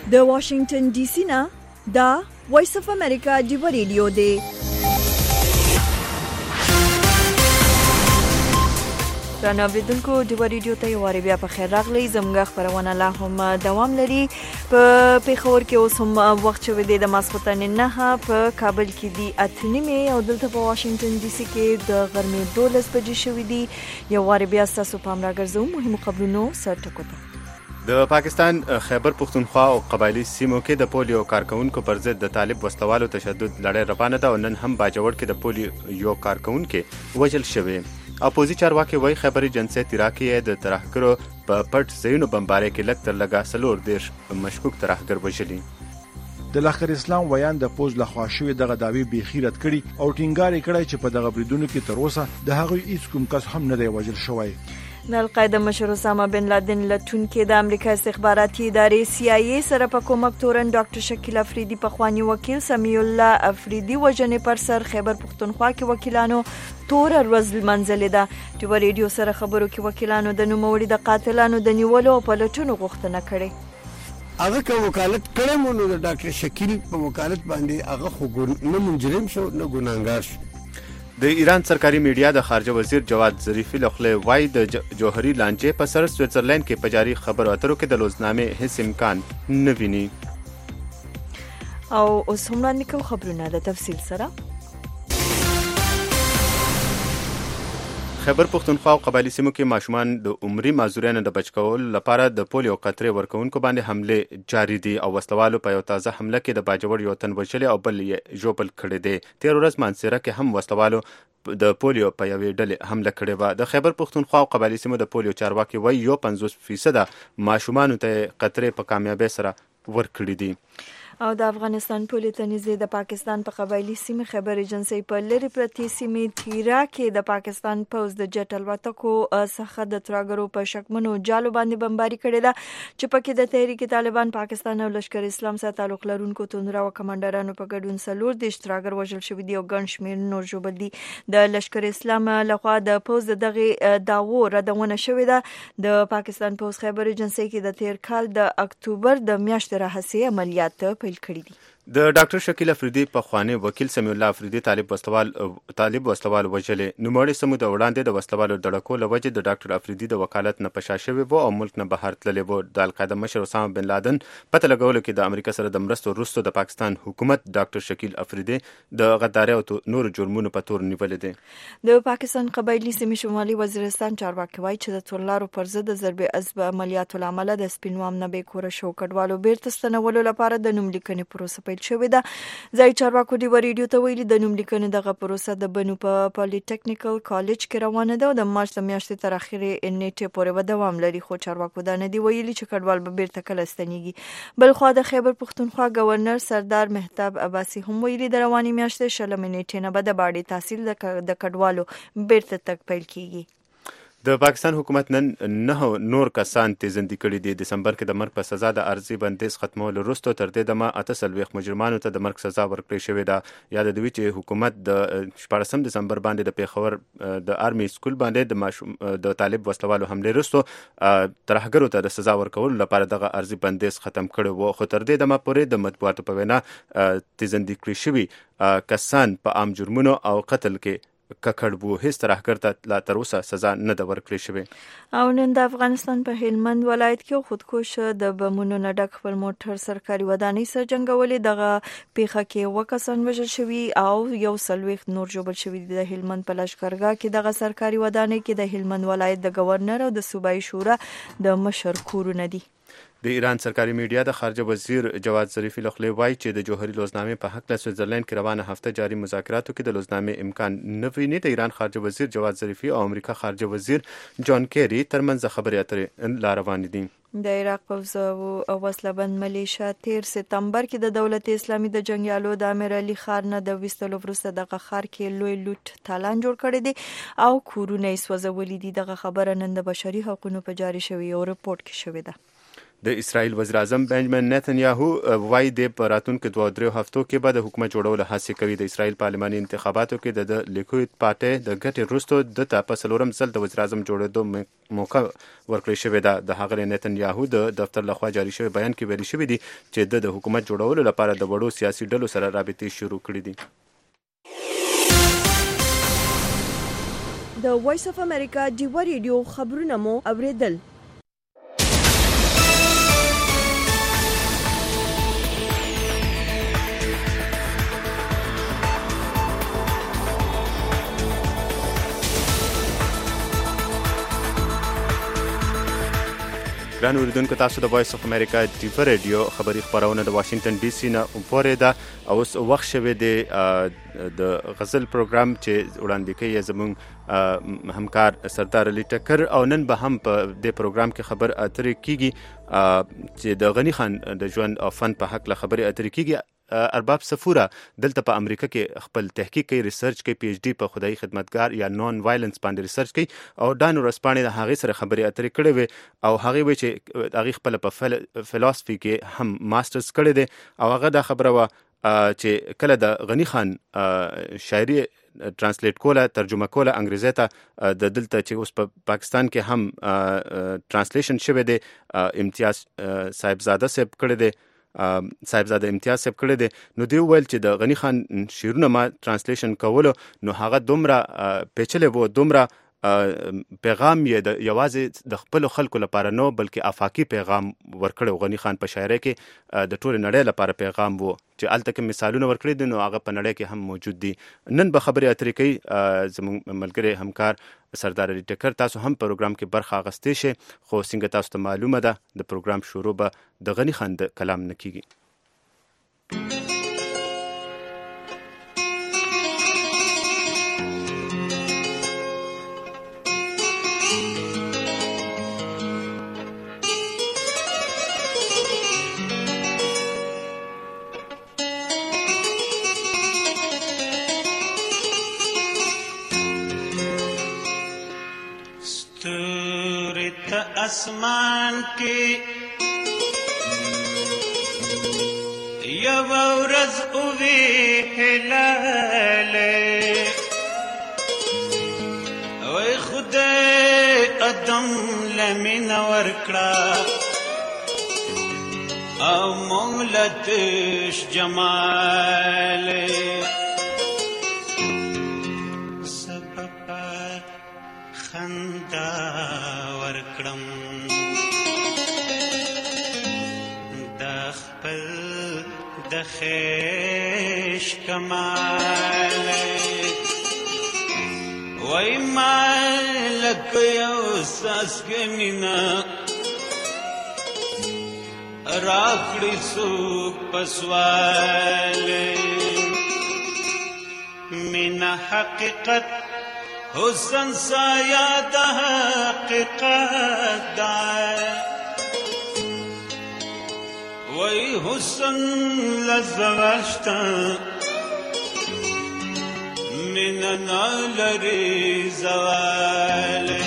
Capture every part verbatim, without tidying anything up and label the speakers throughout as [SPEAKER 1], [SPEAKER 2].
[SPEAKER 1] د واشنگټن ډي سي نه دا وایس اف امریکا دی ریډیو دی. رانه اوریدونکو د ریډیو ته یو واری بیا په خیر راغلی. زموږ خبرونه لا هم دوام لري. په پیښور کې اوس هم وخت شوی دی د ماسخوتن نه په کابل کې دی اته نیمه او دلته په واشنگټن ډي سي کې د غرمې دولس بجې شوی دی. یو واری بیا تاسو پام راګرځو مهمو خبرونو سره ټکو ته.
[SPEAKER 2] د پاکستان خیبر پختونخوا او قبایلی سیمو کې د پولیو کارکونکو پر ضد د طالب وسلوالو تشدد لړۍ روانه ده او نن هم باجوړ کې د پولیو یو کارکونکو وژل شوی. اپوزي چارواکي وایي خبري جنسي تراکي د ترهګرو په پټ ځایونو بمبارۍ کې لږ تر لږه څلور دېرش مشکوک ترهګر وژلي.
[SPEAKER 3] د لښکر اسلام ویان د پوز لخوا شوی دغه داوی بېخي رد کړي او ټینګار یې کړی چې په دغه بریدونو کې تر اوسه د هغوی هیڅ کوم کس هم نه دی وژل شوی.
[SPEAKER 1] د القاعده مشر اسامه بن لادن لټونکي د امریکا استخباراتي ادارې سی آی ای سره په کومک تورن ډاکټر شکیل افریدي په خواني وکیل سمیع الله افریدي وجنې پر سر خیبر پختونخوا کې وکیلانو تور ورځ منځلې ده. چې و ریډیو سره خبرو کې وکیلانو د نوموړي د قاتلانو د نیولو او پلټونو غوښتنه کړې.
[SPEAKER 4] هغه که وکالت کړی مو نو د ډاکټر شکیل په وکالت باندې هغه خو نه مجرم شو نه ګناهګار شو.
[SPEAKER 2] د ایران سرکاري میډیا د خارجه وزیر جواد ظریفي لخوا وایي د جوهري لانجې په سر سویټزرلند کې په جاري خبرو اترو کې د لوزنامې هیڅ امکان نه ویني.
[SPEAKER 1] او اوس هم وړاندې کوو خبرونه د تفصیل سره.
[SPEAKER 2] خیبر پختونخوا او قبایلی سیمو کې ماشومان د عمري معذوریانو د بچ کولو لپاره د پولیو قطرې ورکوونکو باندې حمله جاری دي او وسلوالو په یو تازه حمله کې د باجوړ یو تن وژلي او بل یې ژوبل کړی دی. تیر ورځ مانسیره کې هم وسلوالو د پولیو په یوې ډلې حمله کړې وه. د خیبر پختونخوا او قبایلی سیمو د پولیو چارواکي وایي یو پنځوس فیصده ماشومانو ته قطرې په کامیابۍ سره ورکړي دي.
[SPEAKER 1] او د افغانستان پولې ته نږدې د پاکستان په قبایلی سیمې خیبر ایجنسۍ په لرې پرتې سیمې تیرا کې د پاکستان پوځ د جټ الوتکو څخه د ترهګرو په شکمنو جالو باندې بمباري کړې ده چې پکې د تحریک طالبان پاکستان او لشکر اسلام سره تعلق لرونکو توندرو او کمانډرانو په ګډون څلور دېرش ترهګر وژل شوي دي او ګڼ شمېر نور ژوبل دي. د لشکر اسلام لخوا د پوځ د دغې دعوو ردونه شوې ده. د پاکستان پوځ خیبر ایجنسۍ کې د تیر کال د اکتوبر د میاشتې راهیسې عملیات پیل کړي دي.
[SPEAKER 2] د ډاکټر شکیل افریدي په خواني وکیل سمیع الله افریدي طالب وسلوال طالب وسلوال وژلې. نوموړي سمو د وړاندې د وسلوالو دړکو له وجې د ډاکټر افریدي د وکالت نه پشا شوی وو او ملک نه بهر تللی وو. د القاعده مشر اسامه بن لادن پته لګولو کې د امریکا سره د مرستو وروسته د پاکستان حکومت ډاکټر شکیل افریدي د غداري او نورو جرمونو په تور نیولې دي.
[SPEAKER 1] د پاکستان قبایلی سیمې شمالي وزیرستان چارواکي وایي چې د تورلارو پر ضد د ضربې عضب عملیاتو له امله د سپینوام نه بې کوره شو کډوالو بیرته ستنولو لپاره د نوم لیکنې پروسه پیل شوې ده. ځای چارواکو دی ریډیو ته ویلي د نوم لیکنې دغه پروسه د بنو په پالی ټیکنیکل کالج کې روانه ده او د مارچ د میاشتې تر اخرې نیټې پورې به دوام لري. خو چارواکو دا نه دی ویلي چې کډوال به بیرته کله ستنیږي. بل خوا د خیبر پختونخوا گورنر سردار مهتاب عباسي هم ویلي د رواني میاشتې شلمې نیټې نه به د باډي تحصیل د کډوالو بیرته تګ پیل کیږي.
[SPEAKER 2] د پاکستان حکومت نن نه نور کسان تیزندي کړي دي. دسمبر کې د مرګ په سزا د عرضي بندیز ختمولو وروسته تر دې دمه اته څلوېښت مجرمانو ته د مرګ سزا ورکړې شوې ده. یاد دوی چې حکومت د شپاړسم دسمبر باندې د پیښور د آرمي سکول باندې د ماشوم د طالب وسلوالو حملې وروسته ترهګرو ته د سزا ورکولو لپاره دغه عرضي بندیز ختم کړی و. خو تر دې دمه پورې د مطبوعاتو په وینا تیزندي کړي شوي کسان په عام جرمونو او قتل کې ککړ وو. هیڅ ترهګر ته لا تر اوسه سزا نه ده ورکړې شوې.
[SPEAKER 1] او نن د افغانستان په هلمند ولایت کې خودکش د بمونو نه ډک خپل موټر سرکاري ودانۍ سره جنګولې. دغه پیښه کې اووه کسان وژل شوي او یو څلوېښت نور ژوبل شوي دي. د هلمند په لښکرګاه کې دغه سرکاري ودانۍ کې د هلمند ولایت د گورنر او د صوبایي شورا د مشر کورونه دي.
[SPEAKER 2] د ایران سرکاري میډیا د خارجه وزیر جواد ظریفي لخوا وایي چې د جوهري لوزنامې په حق د سویټزرلند کې روانه هفته جاري مذاکراتو کې د لوزنامې امکان نه ویني. د ایران خارجه وزیر جواد ظریفي او امریکا خارجه وزیر جان کیری ترمنځ خبرې اترې لا روانې دي.
[SPEAKER 1] د عراق پوځ او وسلهبند ملیشه تیر سپتمبر کې د دولت اسلامي د جنګیالو د امیر علي خان نه د ویستلو وروسته دغه ښار کې لوی لوټ تالان جوړ کړی دی او کورونه یې سوځولي دي. دغه خبره نن د بشري حقوقو په جاري شوی یو رپورټ کې شوې ده.
[SPEAKER 2] د اسرائیل وزیر اعظم بنجامین نتنیاهو وایي د په راتلونکو دوه درې هفتو کې به د حکومت جوړولو هڅې کوي. د اسرائیل پارلماني انتخاباتو کې د لیکوډ پارټۍ د ګټې وروسته دته په څلورم ځل د وزیر اعظم جوړېدو موقع ورکړې شوې ده. د هغه نتنیاهو د دفتر لخوا جاري شوی بیان کې ویلي شوی دی چې د حکومت جوړولو لپاره د وړو سیاسي ډلو سره رابطې شروع کړې دي.
[SPEAKER 1] د وایس اف امریکا ډیو ریډیو خبرونه مو اوریدل. ګران اوریدونکو، تاسو د وایس اف امریکا ډیو ریډیو خبري خبرونه د واشنگټن ډي سي نه اورئ دا او اوس وخت شوه د غزل پروګرام چې وړاندې کوي زموږ همکار سردار علي ټکر او نن به هم په دې پروګرام کې خبر اترې کیږي چې د غنی خان د ژوند او فن په حق له خبرې اترې کیږي. ارباب صفوره دلته په امریکا کې خپل تحقیق کوي، ریسرچ کوي، پی ایچ ډی په خدای خدمتګار یا نون وایلنس باندې ریسرچ کوي او ډان ورسپانې د هغې سره خبرې اترې کړې وي او هغې وایي چې هغې خپله په فلسفي کې هم ماسټرز کړی دی او هغه دا خبره وه چې کله د غنی خان شاعري ترانسلیټ کوله، ترجمه کوله انګریزي ته، د دلته چې اوس په پا پاکستان کې هم ترانسلیشن شوی دی، امتیاز صاحبزاده صاحب کړی دی، صاحبزاده امتیاز صاحب کړی دی. نو دی ویل چې د غنی خان شعرونه ما ترانسلیشن کولو نو هغه دومره پیچلی و، دومره پیغام یې د یوازې د خپل خلکو لپاره نه بلکې افاقي پیغام ورکړی. غنی خان په شاعرۍ کې د ټول نړۍ لپاره پیغام وو چې الته کې مثالونه ورکړي دي نو هغه په نړۍ کې هم موجود دي. نن به خبرې اترې کوي زموږ ملګری همکار سردار علي ټکر. تاسو هم پروګرام کې برخه اخیستی شئ، خو څنګه تاسو ته معلومه ده د پروګرام شروع به د غنی خان د کلام نه کیږي.
[SPEAKER 5] اسمان کې یو ورځ اووی هلاله وای خدای ادم لمن ورکړه او مولتش جمال سبب خندا ورکړم د خیش کمال وای مالک یو ساسک مینا راکړی سوک پسوال مینا حقیقت حسن سایا د حقیقت دا وای حسن لزواشتا من نالری زوالی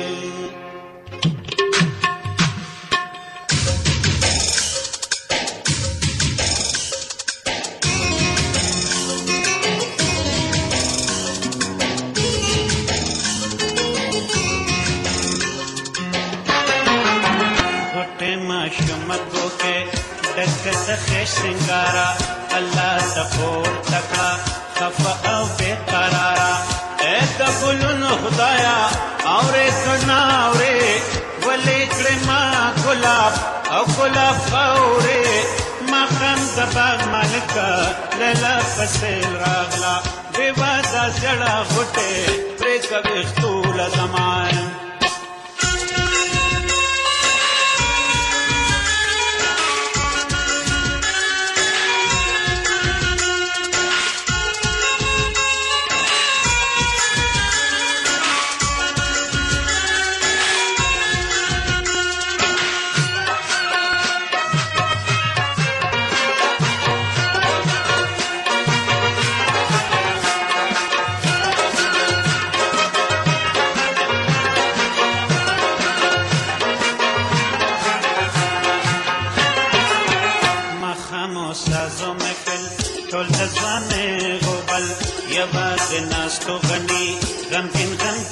[SPEAKER 5] घोटे माशमतों के دکت خیش سنگارا اللہ تخور تکا خفا او بے قرارا اے تقلن خدایا آورے کنا آورے ولی کرما گلاب او گلاب خورے مقام دباغ مالکا لیلا پسیل راغلا بیوادا زڑا غٹے پریکا بختول زمان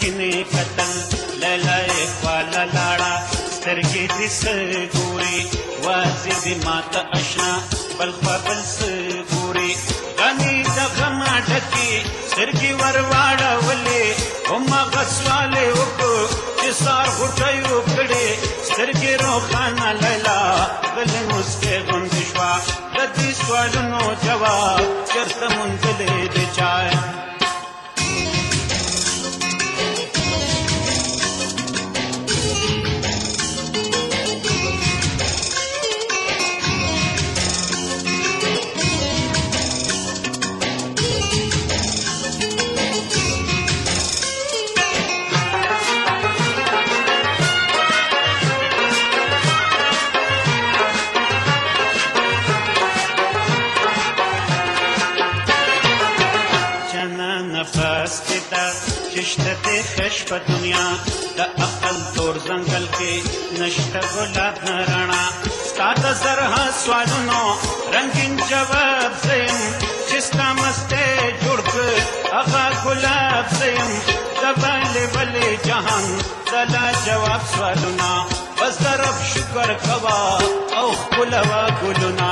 [SPEAKER 5] سپینې کتل لیلا یې خواله لاړه سترګې دې څه ګوري وازې دې ماته اشنا بل خوا بل څه ګوري غني د غمه ډکې سترګې ور واړولې هماغه سوال یې وکړو چې سار غوټۍ وکړې سترګې روښانه لیلا غلې مسکې غوندې شوه د دې سوالونو جواب چېرته موندلی د چای شته دې خش په دنیا د عقل تور ځنګل کې نشته ګلاب نه رڼا ستا د زرها سوالونو رنګین جواب زیم چې ستا مستې جوړ کړ هغه ګلاب زیم د بلې بلې جهان د لاجواب سوالونه بس د رب شکر کوه او ښکلوه ګلونه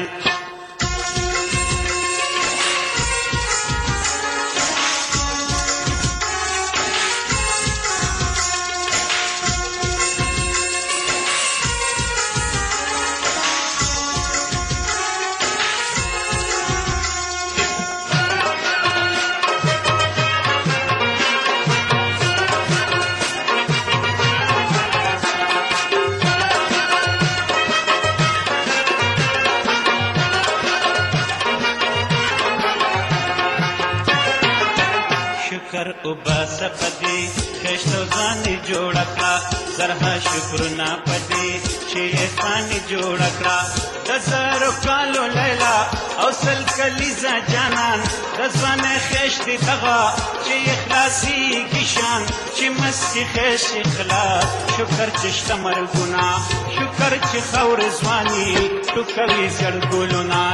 [SPEAKER 5] وباسه پدې خشتو ځانې جوړه کړه زرها شکرونه پدې چې یې ځانې جوړه کړه د زرو کالو لیلا او سل کلیزه جانان د ځوانۍ خشتې دغه چې یې خلاصېږي شان چې مسکې خشتې خلاص شکر چې شته مرګونه شکر چې خاورې ځواني ټوکوي زړ ګلونه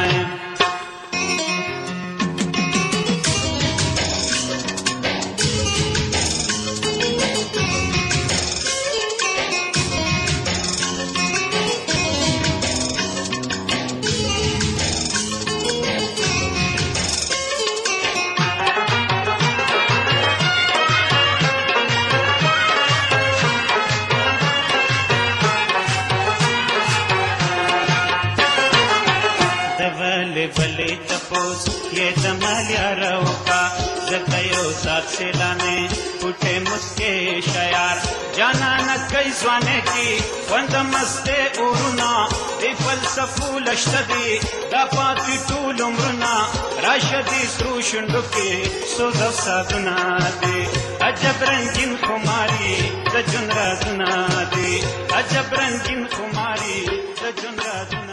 [SPEAKER 5] سیلانے پھوٹے مسکے شیار جانا نہ کئی زوانے کی وند مستے اورونا دی فلسفو لشتدی دا پاکی طول عمرنا راشدی سروشندو کی سوزو سازنا دی عجب رنگین خماری دا جن رازنا دی عجب رنگین خماری دا جن رازنا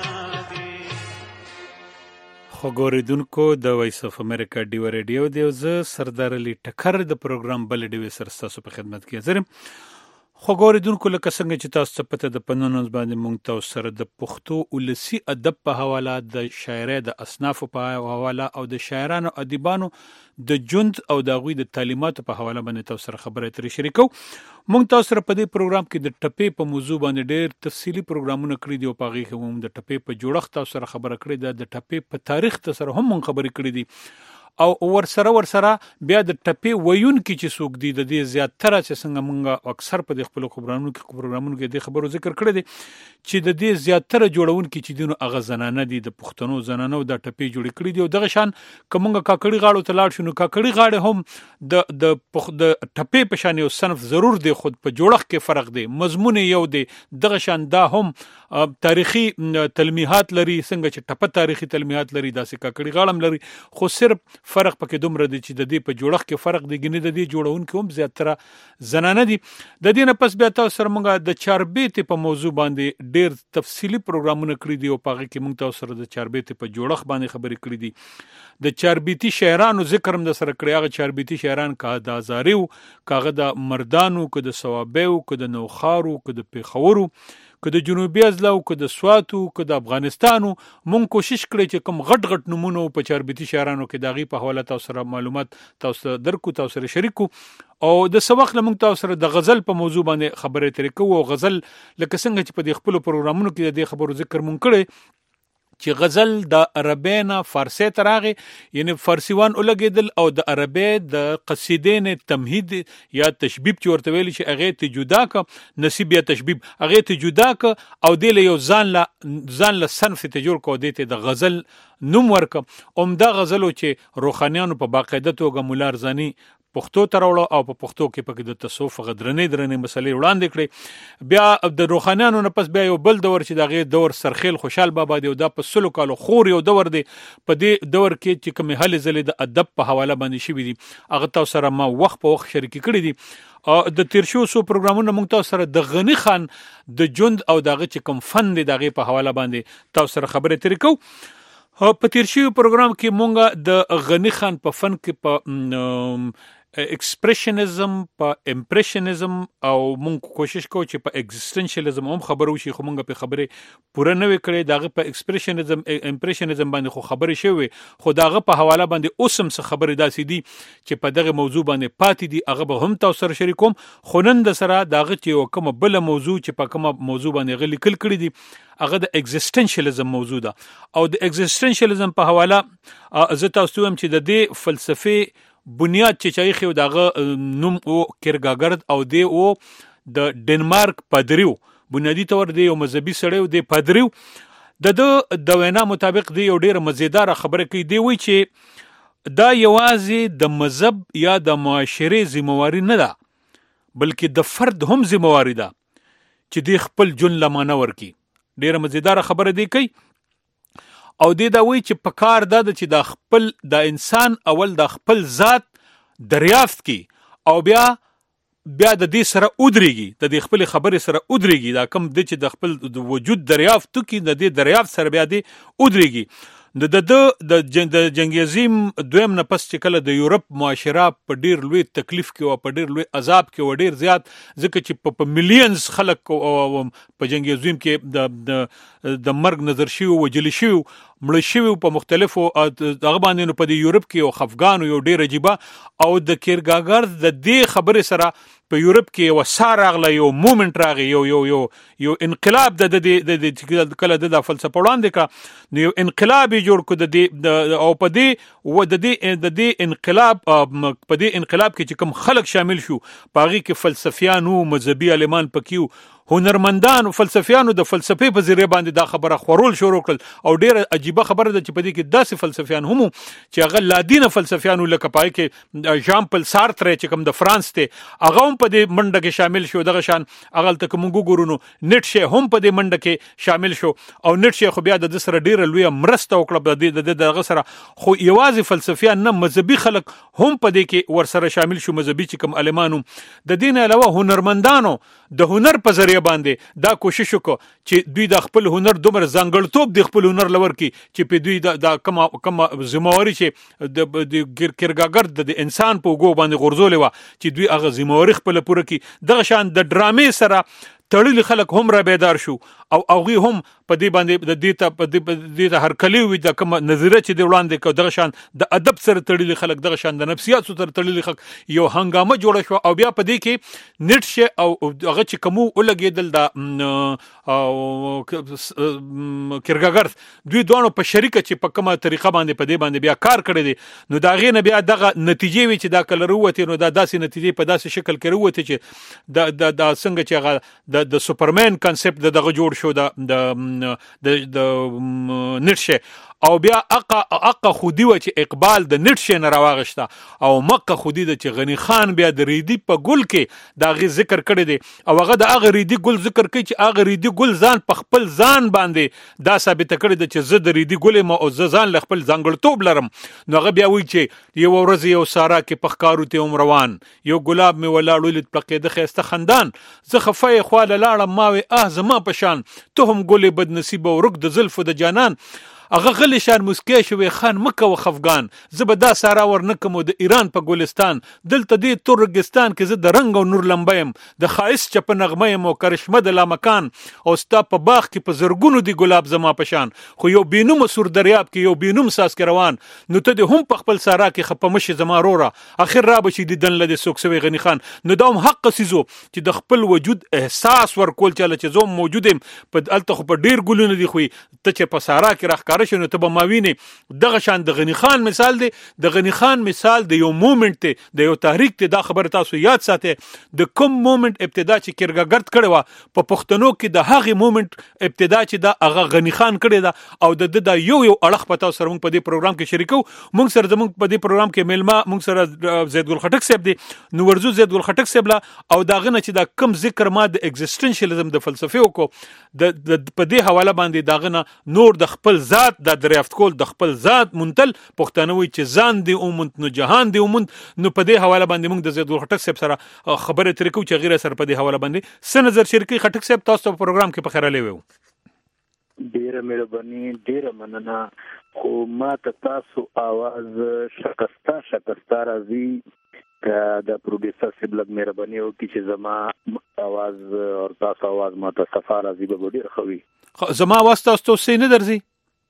[SPEAKER 6] خوګوریدونکو د وایس اف امریکا ډیو ریډیو دی زه سردار علي ټکر د پروګرام بل ډیو سر تاسو په خدمت کې حاضر خوګوریدونکو لکه څنګه چې تاسو په د پنونز باندې مونږ تاسو سره د پښتو ولسی ادب په حواله د شاعرۍ د اصناف په حواله او د شاعرانو ادیبانو د جند او د غوی د تعلیماتو په حواله باندې تاسو سره خبرې اترې شریکو مونږ تاسو سره په دې پروګرام کې د ټپې په موضوع باندې ډېر تفصیلی پروګرامونه کړی دی او په هغه کې هم د ټپې په جوړښت تاسو سره خبره کړې ده د ټپې په تاریخ تاسو سره هم مونږ خبرې کړې دي او ور سره ور سره بیا د ټپې ویون کې چې څوک دی د دې زیاتره چې څنګه مونږ اکثر په خپل خبرونو کې پروګرامونو کې د خبرو ذکر کړی دی چې د دې زیاتره جوړون کې چې دینو اغه زنانه دي د پښتنو زنانو د ټپې جوړ کړی دی او دغه شان کومه کاکړی غاړو ته لاړ شنو کاکړی غاړه هم د د د ټپې په شان یو صنف ضرور دی خود په جوړښت کې فرق دی مضمون یو دی دغه شان دا هم تاریخي تلمیحات لري څنګه چې ټپه تاریخي تلمیحات لري داسې کاکړی غاړم لري خو صرف فرق پکې دومره دی چې د دې په جوړښت کې فرق دی ګنې د دې جوړون کې هم زیاتره زنانه دي د دې نه پس بیا تاسو سره موږ د چاربیتې په موضوع باندې ډېر تفصیلی پروګرامونه کړی دي او په هغه کې موږ تاسو سره د چاربیتې په جوړښت باندې خبرې کړې دي د چاربیتي شاعرانو ذکر هم د سره کړی هغه چاربیتي شاعران کا د ازاریو کاغه د مردانو که د ثوابیو که د نوخارو که د پیښورو که د جنوبي ازلاو که د سواتو که د افغانستانو مونږ کوشش کړی چې کوم غټ غټ نمونه په چاربیتي شاعرانو کې داغي په حواله تاسو سره معلومات تاسو درکو تاسو سره شریکو او د سوق لمونږ تاسو سره د غزل په موضوع باندې خبرې ترې کوو او غزل لکه څنګه چې په دې خپل پروګرامونو کې د خبرو ذکر مونږ کړی چې غزل د عربی نه فارسی ته راغی یعنی فارسیوان ولګېدل او د عربی د قصیدې نه تمهید یا تشبیب چې ورته ویل چې هغه ته جدا ک نصیب یا تشبیب هغه ته جدا ک او د یو ځان لا ځان له صنف ته جوړ کو دته د غزل نوم ورک عمده غزلو چې روحانيانو په باقاعده توګه مولا ارزانی پښتو ته راوړو او په پښتو کې پکې د تصوف غدرنې درنې مسلې وړاندې کړې بیا د روحانيانو نه پس بیا یو بل دور چې دغه دور سرخیل خوشحال بابا دی او د په سلو کالو خور یو دور دی په دې دور کې چې کوم هلې زلې د ادب په حواله باندې شوی دي هغه تاسو سره ما وخت په وخت شریک کړی دي او د تیر شو سو پروګرامونو موږ تاسو سره د غنی خان د جند او دغه چې کوم فن دی دغه په حواله باندې تاسو سره خبرې ترې کوو په تیر شو پروګرام کې مونږ د غنی خان په فن کې په ایکسپریشنزم په امپریشنزم او مونږ کوشش کوو چې په ایگزیستنشلیزم هم خبرو شي خو مونږ په خبره پوره نه وکړي داغه په ایکسپریشنزم امپریشنزم باندې خو خبرې شوی خو داغه په حواله باندې اوسم څه خبرې داسې دي چې په دغه موضوع باندې پاتې دي هغه به هم تاسو سره شریکوم خو نن د سره داغه چې کوم بل موضوع چې په کوم موضوع باندې غلي کل کړی دي هغه د ایگزیستنشلیزم موضوع ده او د ایگزیستنشلیزم په حواله زه تاسو هم چې د دې فلسفي بنیاد چې چای خو دغه نوم او کیرګاګرد او دی او د ډنمارک پادریو بنیادی تور دی او مذهبي سړیو دی پادریو د د وینا مطابق دی یو ډیره مزیدار خبره کوي دی وی چې دا یوازې د مذهب یا د معاشري ذمہواری نه ده بلکې د فرد هم ذمہواری ده چې دی خپل جون لمانه ورکی ډیره مزیدار خبره دی کوي او دې دا وی چې په کار دا چې د خپل د انسان اول د خپل ذات دریافت کی او بیا بیا د دې سره ودرېږي د دې خپل خبرې سره ودرېږي دا کم د چې د خپل د وجود دریافت کی د دې دریافت سره بیا دې ودرېږي د د د جنگیزیم دویم نه پس چې کله د یورپ معاشره په ډیر لوی تکلیف کې او په ډیر لوی عذاب کې او ډیر زیات ځکه چې په ملینز خلک په جنگیزیم کې د د مرګ نظر شي او وجل شي مړ شي په مختلفو دغه باندې نو په یورپ کې او افغان یو ډیر عجیبه او د کیرګاګرد د دې خبرې سره په یورپ کې یو سار راغله یو مومنت راغی یو یو یو یو انقلاب د د کله د فلسفه وړاندې کا یو انقلاب جوړ کو د او په دې و د دې د دې انقلاب په دې انقلاب کې چې کوم خلک شامل شو پاغي کې فلسفیانو مذهبي عالمان پکيو هنرمندان او فلسفیانو د فلسفې په ذریعہ باندې دا خبره خورول شروع کړل او ډیره عجیبه خبره ده چې په دې کې داسې فلسفیان هم چې هغه لادینه فلسفیانو لکه پای کې ژان پل سارتر چې کوم د فرانس ته هغه هم په دې منډه کې شامل شو دغه شان هغه تک مونږ ګورونو نیټشه هم په دې منډه کې شامل شو او نیټشه خو بیا د سره ډیره لوی مرسته وکړه د دغه سره خو یوازې فلسفیان نه مذهبي خلک هم په دې کې ور سره شامل شو مذهبي چې کوم علمانو د دین علاوه هنرمندانو د هنر په ذریعہ باندې دا کوشش وکړو چې دوی د خپل هنر دومره ځانګړتوب د خپل هنر لور کې چې په دوی د کوم کوم ذمہواری چې د کیرګاګرد د انسان په وګو باندې غورځولې و چې دوی هغه ذمہواری خپل پوره کې دغه شان د ډرامې سره تړلي خلک هم را بیدار شو او هغه هم په دې باندې د دې ته په دې ته هر کلی وي د کوم نظریه چې دی وړاندې کو دغه شان د ادب سره تړلي خلک دغه شان د نفسیات سره تړلي خلک یو هنګامه جوړه شو او بیا په دې کې نیټشه او هغه چې کوم ولګېدل د کیرګاګرد دوی دوه په شریکه چې په کومه طریقه باندې په دې باندې بیا کار کړی دی نو دا غي نه بیا دغه نتیجې وي چې دا کله وروته نو دا داسې نتیجې په داسې شکل کې وروته چې د د څنګه چې هغه د د سوپرمن کانسپټ دغه جوړ شو د د د نیټشه او بیا اقا اقا خودی و چې اقبال د نیټشه نه راوغشته او مکه خودی د چې غنی خان بیا د ریدی په ګل کې دا غي ذکر کړی دی او هغه د هغه ریدی ګل ذکر کوي چې هغه ریدی ګل ځان په خپل ځان باندې دا ثابت کړی دی چې زه د ریدی ګل ما او ځان ل خپل ځانګړتوب لرم نو هغه بیا وی چې یو ورځ یو سارا کې پخکارو ته عمر روان یو ګلاب می ولاړ ولید پقې د خسته خندان زه خفای خواله لاړم ما وی اه زما پشان ته هم ګلې بد نصیب او رک د زلف د جانان هغه غلی شان مسکی شوی خان مکه و خفغان زه به دا سارا ورنکم د ایران په ګلستان دلته دی تورګستان کې زه د رنگ او نور لمبایم د خایس چپ نغمه مو کرشمه د لامکان او ستا په باغ کې په زرګونو دی ګلاب زما پشان خو یو بینوم سور دریاب کې یو بینوم ساس کې روان نو ته د هم په خپل سارا کې خپمش زما رورا اخر را بشي د دن لدی سوکسوي غنی خان نو دا هم حق سيزو چې د خپل وجود احساس ورکول چاله چې زوم موجودم په الته خو په ډیر ګلونه دی خو ته چې په سارا کې راخکار شنو ته به ماوینه دغه شان د غنی خان مثال دی د غنی خان مثال د یو مومنت ته د یو تحریک ته دا خبر تاسو یاد ساتئ د کوم مومنت ابتدا چې کرګګرد کړي وا په پښتنو کې د هغه مومنت ابتدا چې دا هغه غنی خان کړي دا او د د یو یو اړه پتا سره موږ په دې پروګرام کې شریکو موږ سره زموږ په دې پروګرام کې ملما موږ سره زید ګل خټک صاحب دی نو ورزو زید ګل خټک صاحب لا او دا غنه چې دا کم ذکر ما د ایگزیسټنشلیزم د فلسفه وکړو د په دې حواله باندې دا غنه نور د خپل ذات د دریافت کول د خپل ذات منتل پښتنوي چې ځان دی اومنت نو جهان دی اومنت نو په دې حواله باندې موږ د زید ګل خټک صاحب سره خبره ترې کوو چې غیر سره په دې حواله باندې څه نظر شریکي خټک صاحب تاسو په پروګرام کې په خیره لیوو
[SPEAKER 7] ډیره مهرباني ډیره مننه خو ما ته تاسو आवाज شکستا شکستا راځي د پروډوسر سیب لګ مهرباني او کی چې زما आवाज او تاسو आवाज ما ته صفه راځي به ډیر خوي
[SPEAKER 6] زما आवाज تاسو څه نه درځي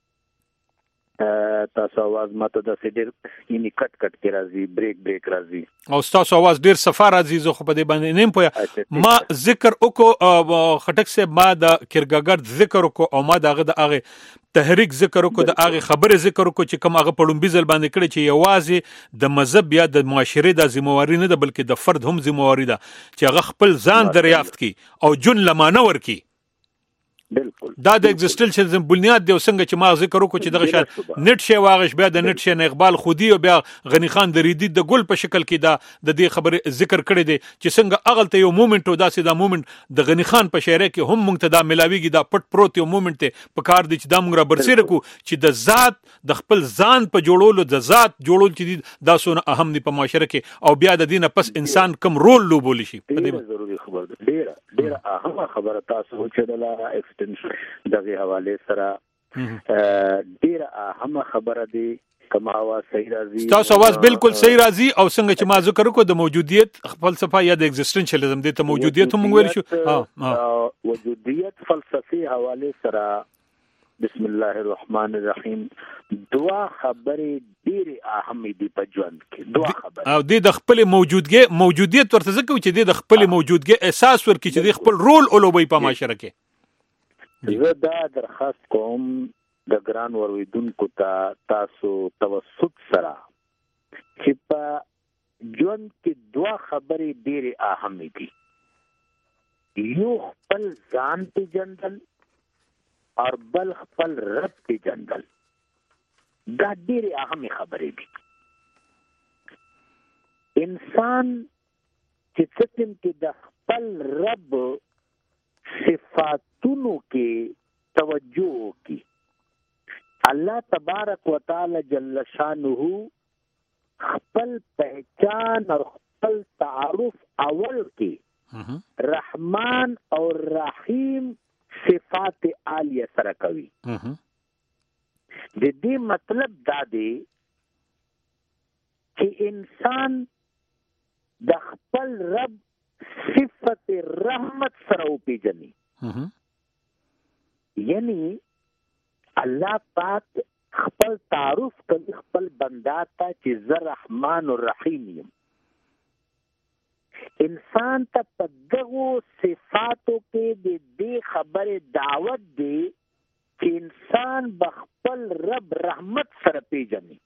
[SPEAKER 7] تاسو आवाज ماته د سیډر یعنی کټ کټ کې راځي بریک بریک راځي
[SPEAKER 6] او تاسو आवाज ډیر صفه راځي زه خو په دې باندې نیم پوهه ما ذکر وکړو خټک صاحب ما د کرګګرد ذکر وکړو او ما دغه د هغه تحریک ذکر وکړو د هغه خبره ذکر وکړو چې کوم هغه پړم بيزل باندې کړی چې یوازې د مذهب یا د معاشره د ذمہواری نه ده بلکې د فرد هم ذمہواری ده چې هغه خپل ځان دریافت کړي او جون لمانه ورکړي
[SPEAKER 7] بالکل
[SPEAKER 6] دا د ایگزیسټنشلیزم بنیاد دی څنګه چې ما ذکر وکړو چې دغه شان نت شی واغش بیا د نت شی نه اقبال خودي او بیا غنی خان د ریدي د ګل په شکل کې دا د دې خبره ذکر کړی دی چې څنګه اغلته یو مومنت او داسې دا مومنت د غنی خان په شاعرۍ کې هم مونږ ته دا ملاویږي دا پټ پروت یو مومنت ته په کار دی چې دا مونږ را برسېره کو چې د ذات د خپل ځان په جوړولو د ذات جوړول چې دا سونه اهم دی په معاشره کې او بیا د دینه پس انسان کم رول لوبول شي په دې
[SPEAKER 7] ضروري خبر ده ډیره ډیره اهمه خبره تاسو چې د لاره ایکسټنشن دغه حواله سره ډیره اهمه خبره دی کما आवाज صحیح راځي
[SPEAKER 6] تاسو आवाज بالکل صحیح راځي او څنګه چې ما ذکر وکړو د موجودیت فلسفه یا د ایگزیسټنشلیزم د ته موجودیت هم ویل شو
[SPEAKER 7] ها وجودیت فلسفي حواله سره بسم الله الرحمن الرحیم دعا خبره ډیره اهمه دي په ژوند کې دعا خبره
[SPEAKER 6] او د خپل موجودګي موجودیت ورته ځکه چې د خپل موجودګي احساس ورکړي چې د خپل رول اولوي په معاشره کې
[SPEAKER 7] زه دا درخواست کوم د ګران ورویدونکو ته تاسو توسط سره چې په ژوند کې دعا خبرې ډېرې اهمې دي یو خپل ځان پیژندل او بل خپل رب پیژندل دا ډېرې اهمې خبرې دي انسان چې څنګه کې د خپل رب صفاتونو کې توجه کی الله تبارک وتعالى جل شانه خپل پہچان اور خپل تعارف اول کې رحمان اور رحیم صفات عالیه سره کوي د دې مطلب دا دی چې انسان د خپل رب صفت رحمت سره پیژني یعنی الله پاک خپل تعارف کوي خپل بندا ته چې زه رحمان او رحیم یم انسان ته په دغو صفاتو کې د دې خبره دعوت دی چې انسان بخپل رب رحمت سره پیژني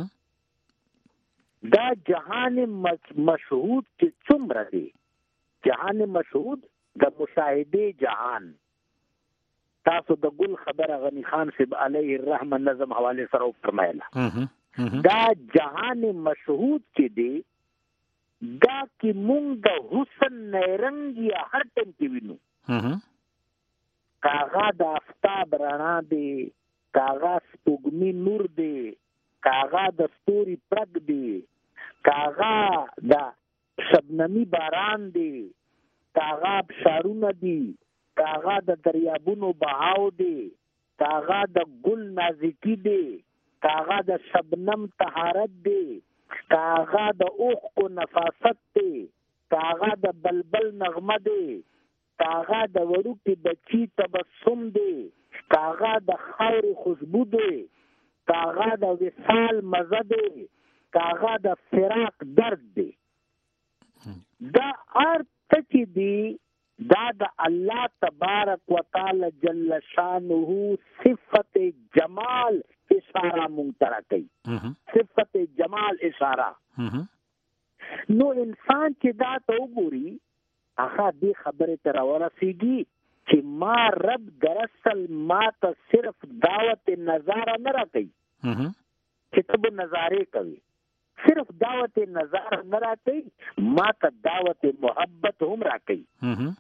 [SPEAKER 7] دا جهان مشهود چې څومره دی جهان مشهود د مشاهده جهان تاسو د ګل خبره غنی خان صاحب علیه الرحمه نظم حواله سره فرمایله دا جهان مشهود چې دی دا کې مونږ د حسن نرنګ یا هر ټیم کې وینو کاغا د آفتاب رڼا دی کاغا سپوږمۍ نور دی کاغا د ستوري پرګ دی کاغا د شبنمی باران دی کاغا بشارونه دی کاغا د دریابونو بهاو دی کاغا د ګل نازکی دی، کاغا د شبنم طهارت دی، کاغا د اوخ کو نفاست دی، کاغا د بلبل نغمه دی، کاغا د وړوکي بچی تبسم دی، کاغا د خاورې خوشبو دی، کاغا د وصال مزه دی، کاغا د فراق درد دی. دا ارته چې دی دا د الله تبارک وتعالى جل شانه صفت جمال اشاره مونږ کوي، صفت جمال اشاره. نو انسان چې دا ته وګوري هغه دې خبرې ته راورسېږي چې ما رب دراصل ما ته صرف دعوت نظاره نه راکوي چې ته به نظارې کوي، صرف دعوت نظاره نه راکوي، ما ته دعوت محبت هم راکوي.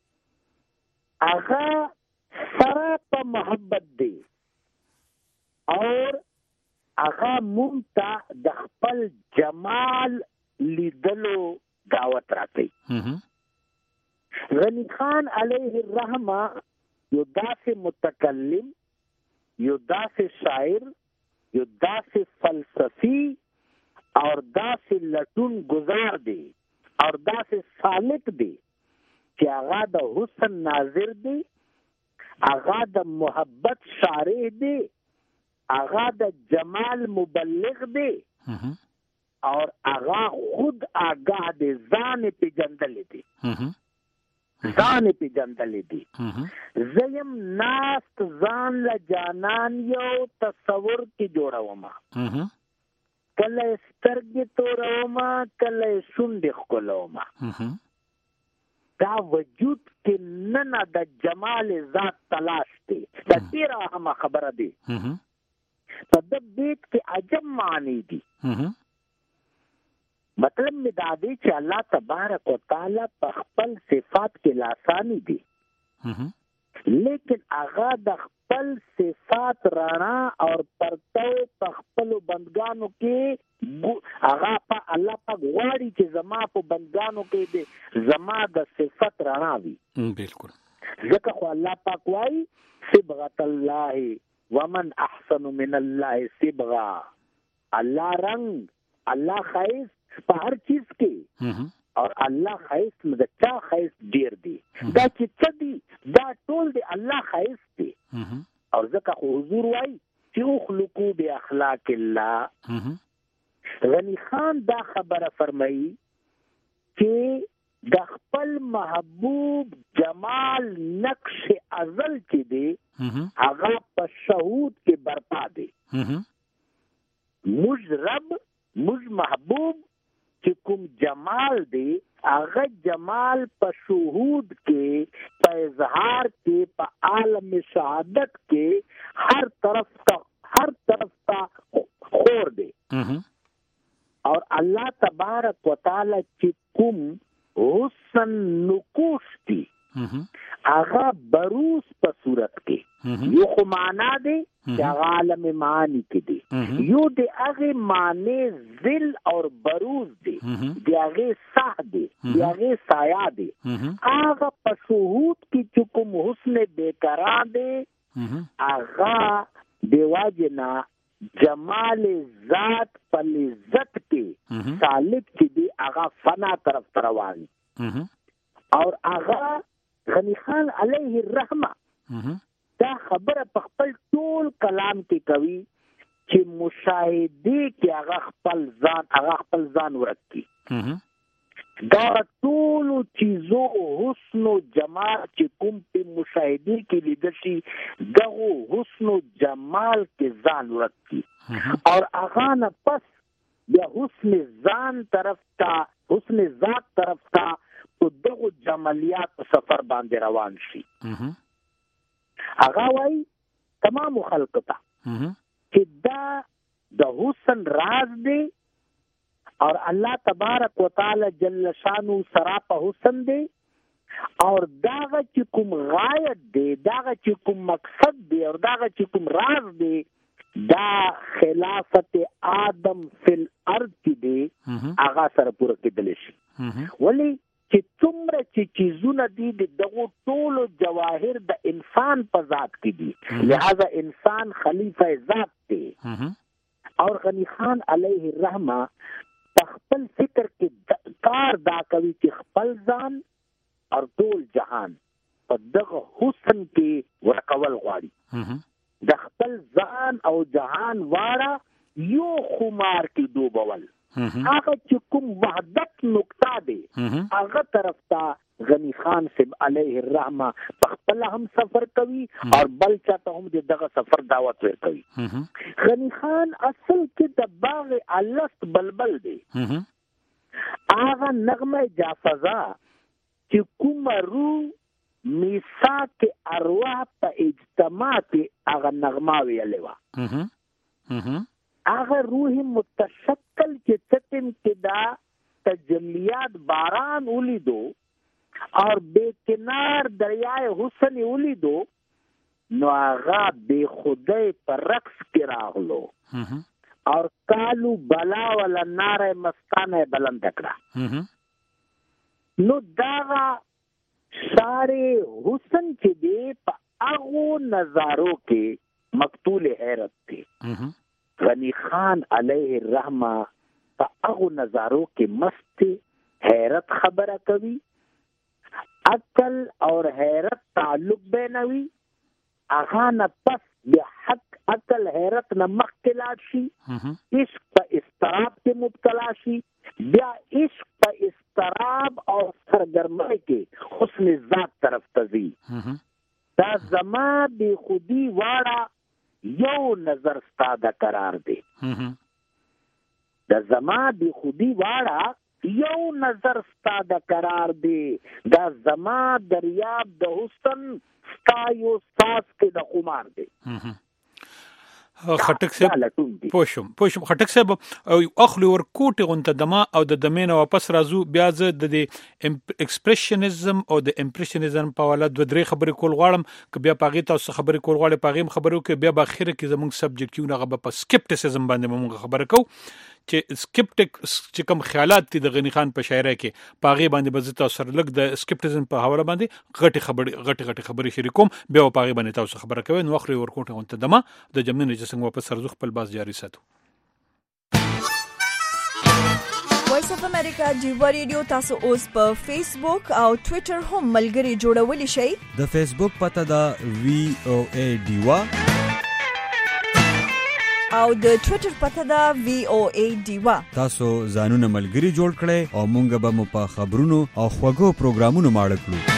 [SPEAKER 7] هغه سره په محبت دی اور هغه مونږ ته د خپل جمال لیدلو دعوت راکوي. غنی خان علیه الرحمه یو داسې متکلم، یو داسې شاعر، یو داسې فلسفی اور داسې لټون گزار دی اور داسې سالک دی چې هغه د حسن ناظر دی، هغه د محبت شارع دی، هغه د جمال مبلغ دی اور هغه خود آگاہ دی، ځان پیژندلی دی، ځان پیژندلی دی. زیم ناست ځان له جانان یو تصور کې جوړومه، کله سترګې تورومه، کله شونډې ښکلومه. دا وجود کې ننه د جمال ذات تلاش دی. دا ډېره اهمه خبره دی. په د بیت کې عجب معنی دي. مطلب می دا دی چې الله تبارک وتعالی په خپل صفات کې لاسانی دي، لیکن هغه د خپل صفات رڼا اور پرتو په خپل بندګانو کې هغه په الله پاک غواړي چې زما په بندګانو کې دې زما د صفات رڼا وي.
[SPEAKER 6] بالکل.
[SPEAKER 7] ځکه خو الله پاک وایي صبغة الله ومن احسن من الله صبغه. الله رنگ، الله خیست په هر چیز کې اور الله خیست د چا خیست ډیر دی. دا چې څه دی دا ټول دی الله خیست دی. اور ځکه خو حضور وایي چې اخلقو باخلاق الله. غنی خان دا خبره فرمایي چې د خپل محبوب جمال نقش ازل چې دی هغه په شهود کې برپا دی. مج رب مج محبوب چې کوم جمال دی هغه جمال په شهود کې، په اظهار کې، په عالم شهادت کې هر طرف ته هر طرف ته خور دی. اور الله تبارک وتعالی چې کوم حسن نقوش دی هغه بروز په صورت کې یو خو معنا دی چې عالم معانی کې دی، یو دی هغه معنی ذل اور بروز دی، دی هغه صح دی، دی هغه سایه دی. هغه په شهود کې چې کوم حسن بیقرار دی هغه دی واجنا جمال ذات په لذت کې سالک کې دی هغه فنا طرف روان اور هغه غنی خان علیه الرحمه دا خبره په خپل ټول کلام کې کوي چې مشاهده کې هغه خپل ځان هغه خپل ځان ورکی. دا ټول چیزو حسن و جمال چې کوم په مشاهده کې لیدل شي دغه حسن و جمال کې ځان ورکی اور هغه نه پس بیا حسن ځان طرف ته حسن ذات طرف ته په دغه جمالیات سفر باندې روان شي. هغه وايي تمام خلق ته چې دا د حسن راز دی اور الله تبارک وتعالی جل شانو سرا په حسن دی اور داغه چې کوم غایت دی، داغه چې کوم مقصد دی اور داغه چې کوم راز دی دا خلافت آدم فی الارض دی هغه سره پوره کېدل شي. ولی چې څومره چې چیزونه دي د دغو ټولو جواهر د انسان په ذات کې دي، لہذا انسان خلیفہ ذات دی. اور غنی خان علیه الرحمه خپل فکر کې کار دا کوي چې خپل ځان او ټول جهان په دغه حسن کې ورکول غواړي. د خپل ځان او جهان واړه یو خمار کې ډوبول، هغه چې کوم وحدت نقطه دی هغه طرف ته غنی خان صاحب علیه الرحمه په خپل هم سفر کوي او بل چاته هم دغه سفر دعوت ورکوي. غنی خان اصل کې د باغ الست بلبل دی، هغه نغمه جافزا چې کوم روح میثاق ارواح په اجتماع کې هغه نغمه ویلې وه، هغه روح متشکل چې تتم کې دا تجلیات باران ولیدو اور بے کنار دریائے حسن ولیدو، نو آغا بے خدای پر رقص کی راغلو اور کالو بلا والا نار مستانه بلند کړه. نو داغا سارے حسن چې دی په هغو نظارو کې مقتول حیرت دی. غنی خان علیه الرحمه په هغو نظارو کې مست حیرت خبره کوي، عقل اور حیرت تعلق بینوي، اغا نه پس د حق عقل حیرت نه مخکې لاړ شي، عشق په اضطراب کې مبتلا شي، بیا عشق په اضطراب او سرګرمۍ کې حسن ذات طرف ته ځي. دا زما بې خودي واړه یو نظر ستا د قرار دی، دا زما بې خودي واړه یو نظر ستا د قرار دی، دا زما دریاب د حسن ستا یو ساس کې د خمار دی.
[SPEAKER 6] خټک صاحب پوښم پوښم خټک صاحب اخلي ور کوټه غونته دما او د دمینه واپس راځو، بیا زه د ایکسپریشنزم او د امپریشنزم په اړه د درې خبرې کول غواړم، ک بیا پاغي تاسو خبرې کول غواړم پاغي خبرو کې بیا په اخر کې زموږ سبجیکټیو نه په سکپټیسزم باندې موږ خبره کوو چې سکپټیک چې کوم خیالات دي د غنی خان په شاعرۍ کې پاغي باندې به تاسو سره لګ د سکپټیزم په حواله باندې غټي خبرې غټي غټي خبرې شریکوم، بیا پاغي باندې تاسو خبره کوي. نو اخري ورکوټه غونته دما د جمنه چې څنګه واپس سرزو خپل باز جاری ساتو.
[SPEAKER 1] وایس اف امریکا دیوا ریډیو تاسو اوس په فیسبوک او ټوئیټر هم ملګری جوړولی شئ.
[SPEAKER 8] د فیسبوک پته دا وی او ای دیوا
[SPEAKER 1] او د ټوئیټر پته دا وی او ای دیوا.
[SPEAKER 8] تاسو ځانونه ملګری جوړ کړئ او مونږ به مو په خبرونو او خوږو پروګرامونو ماړه کړو.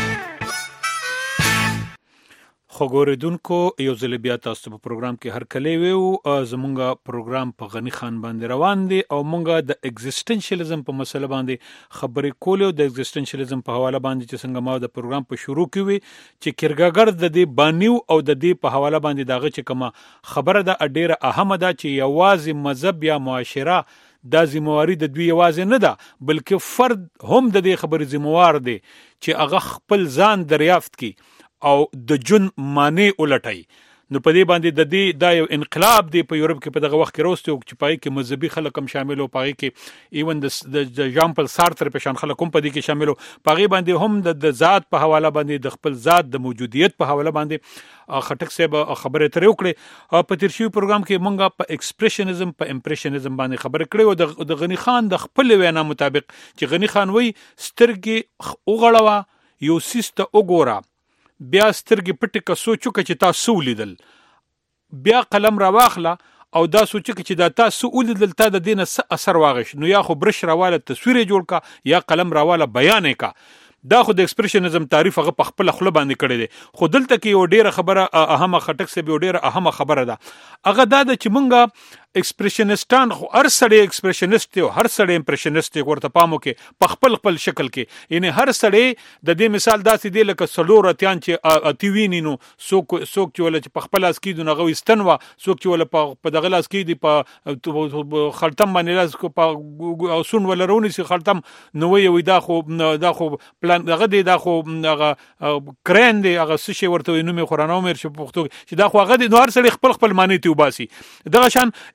[SPEAKER 6] خوګوریدونکو یو ځل بیا تاسو په پروګرام کې هر کله ویو، زمونږه پروګرام په غنی خان باندې روان دی او مونږه د ایگزیسټنشلیزم په مسله باندې خبرې کولو، د ایگزیسټنشلیزم په حواله باندې چې څنګه ما د پروګرام په شروع کې وی چې کیرګاګر د دې بانیو او د دې په حواله باندې داغه چې کومه خبره ده ډیره اهمه ده چې یوازې مذهب یا معاشره دا ذمہواری د دوی یوازې نه ده بلکې فرد هم د دې خبرې ذمہوار دی چې هغه خپل ځان دریافت کی او د جن معنی ولټای. نو په دې باندې د دې دا یو انقلاب دی په یورپ کې په دغه وخت کې راوستو چې پای کې مذهبي خلک هم شامل او پای کې ایون د ژان پل سارتر په شان خلک هم په دې کې شامل او پای باندې هم د ذات په حواله باندې د خپل ذات د موجودیت په حواله باندې خټک صاحب خبره ترې وکړه. په تیر شوی پروګرام کې مونږه په ایکسپریشنزم په امپریشنزم باندې خبره کړې او د غنی خان د خپل وینا مطابق چې غنی خان وای سترګې وغړوا یو سیسته وګوره، بیا سترګې پټې که سوچو که چې تاسو ولیدل، بیا قلم را واخله او دا سوچو که چې دا تاسو ولیدل تا د دې نه څه اثر واغش، نو یا خو برش راواله تصویر جوړ کا یا قلم راواله بیان کا. دا خو د ایکسپریشنزم تعریف هغه په خپل خپل باندې کړی دی. خو دلته کې یو ډیره خبره اهمه خټک سه به ډیره اهمه خبره ده، هغه دا ده چې مونږه ایکسپریشنستان خو هر سړی ایکسپریشنست او هر سړی امپریشنست ورته پامو کې په خپل خپل شکل کې، یعنی هر سړی د دې مثال داسې دی لکه سلور اتیان چې اتیوینی نو څوک څوک چې ول چې په خپل اس کې دغه وستنوا، څوک چې ول په دغه لاس کې دی په خلطم باندې لاس کو په اوسون ول رونی سي خلطم نو وی دا خو دا خو پلان دغه دی، دا خو هغه کرین دی، هغه څه شی ورته نومې خورانو مې چې پښتو چې دا خو هغه دی، نو هر سړی خپل خپل معنی ته وباسي. دغه شان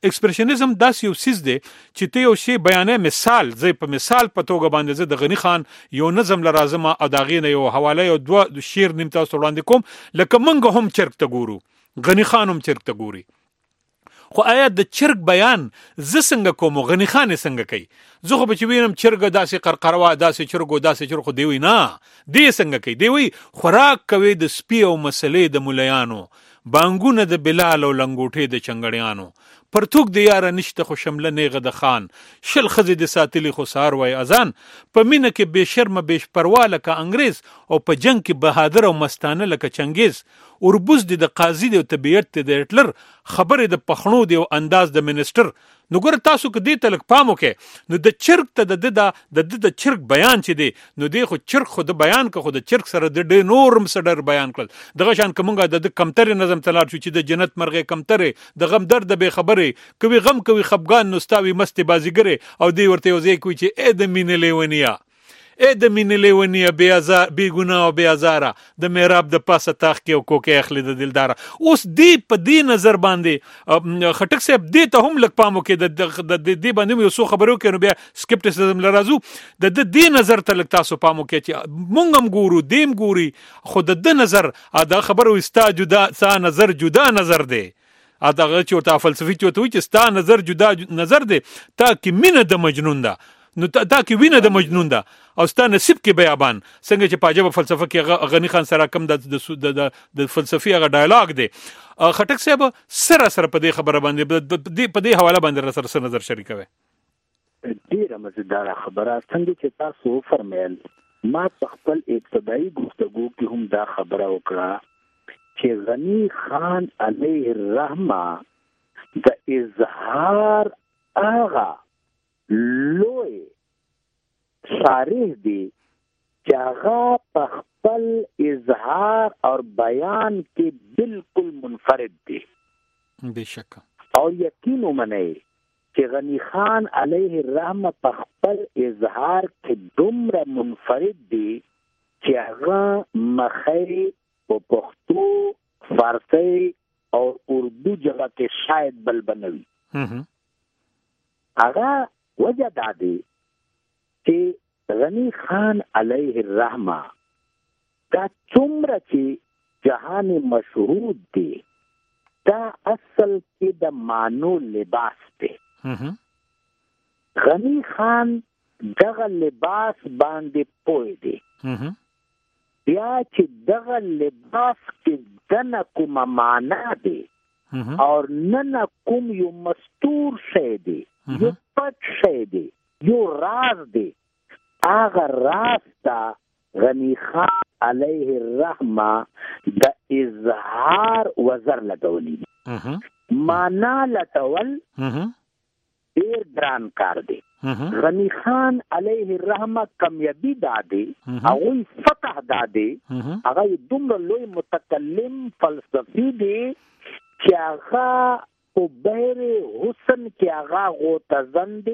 [SPEAKER 6] ایکسپریشنزم داس یو سیز دی چې ته یو شی بیانې مثال زې په مثال په توګه باندې زه د غنی خان یو نظم لرازم او داغې نه یو حواله یو دوه شعر نیم تاسو وړاندې کوم لکه منګه هم چرګ ته ګورو غنی خان هم چرګ ته ګوري خو آیا د چرګ بیان ز څنګه کوم غنی خان څنګه کوي زه خو به چې وینم چرګ داسې قرقروا داسې چرګو داسې چرګ خو دی وی نه دی څنګه کوي دی وی خوراک کوي د سپي او مسلې د مليانو بانګونه د بلال او لنګوټې د چنګړیانو پرتوک د یار نشته خو شمله نیغه د خان شل خزې د ساتلی خو سار وای اذان په مینه کې بے شرم بے پروا لکه انګريز او په جنگ کې بهادر او مستانه لکه چنګیز اوربوز د قاضي د طبيعت د هټلر خبره د پخنو دی او انداز د منسٹر نو ګور تاسو کې دې تلک پامو کې نو د چرګ ته د د د د چرګ بیان چي دی نو دی خو چرګ خو د بیان که خو د چرګ سره د ډې نورم سره بیان کړل دغه شان کومګه د کمتر نظم تلار شو چې د جنت مرغه کمتره د غم درد به خبره کوي غم کوي خفغان نوستاوي مست بازیګره او دی ورته وځي کوي چې اې د مینې لیونیا اې د مینې لیونیا بی ازار بی ګناه او بی ازاره د میراب د پاسه تاخ کې او کوکه اخلي د دلدار اوس دی په دی نظر باندې خټک صاحب دی ته هم لک پامو کې د د دی باندې یو څو خبرو کې نو بیا سکپټیسزم لرازو د د دی نظر ته لک تاسو پامو کې چې مونږ هم ګورو دیم ګوري خو د د نظر دا خبرو استا جدا سا نظر جدا نظر دی ا دغه چې ورته فلسفي چې وي چې ستا نظر جدا نظر دی تا کې مینه د مجنون ده نو تا کې وینه د مجنون ده او ستا نصیب کې بیابان څنګه چې پاجب فلسفه کې غنی خان سره کم د د د فلسفي هغه ډایلاګ دی خټک صاحب سره سره په دې خبره باندې په دې حواله باندې سره سره نظر شریکوي
[SPEAKER 7] ډیره مزیدار خبره څنګه چې تاسو فرمایل ما خپل ابتدایي گفتگو کې هم دا خبره وکړه چې غنی خان علیه الرحمه د اظهار هغه لوی شارح دی چې هغه په خپل اظهار اور بیان کې بالکل منفرد دی
[SPEAKER 6] بشک
[SPEAKER 7] او یقین ومنئ چې غنی خان علیه الرحمه په خپل اظهار کې دومره منفرد دی چې هغه مخی په پښتو فارسی او اردو جگہ کې شاید بل بنوي هغه وجہ دا دی چې غنی خان علیه الرحمه دا څومره چې جهان مشهود دی دا اصل کې د مانو لباس دی غنی خان دغه لباس باندې پوه دی بیا چې دغه لباس کې دنه کومه معنا دی اور نن کوم یو مستور شی دی یو پټ شی دی یو راز دی هغه راز ته غنی خان علیه الرحمه د اظهار وزر لګولی معنا لټول ډیر ګران کار دی غنی خان علیه الرحمه کامیابی دادی هغه فتح دادی هغه دومره لوی متکلم فلسفي دی چې هغه او بهر حسن کې هغه غوتزن دی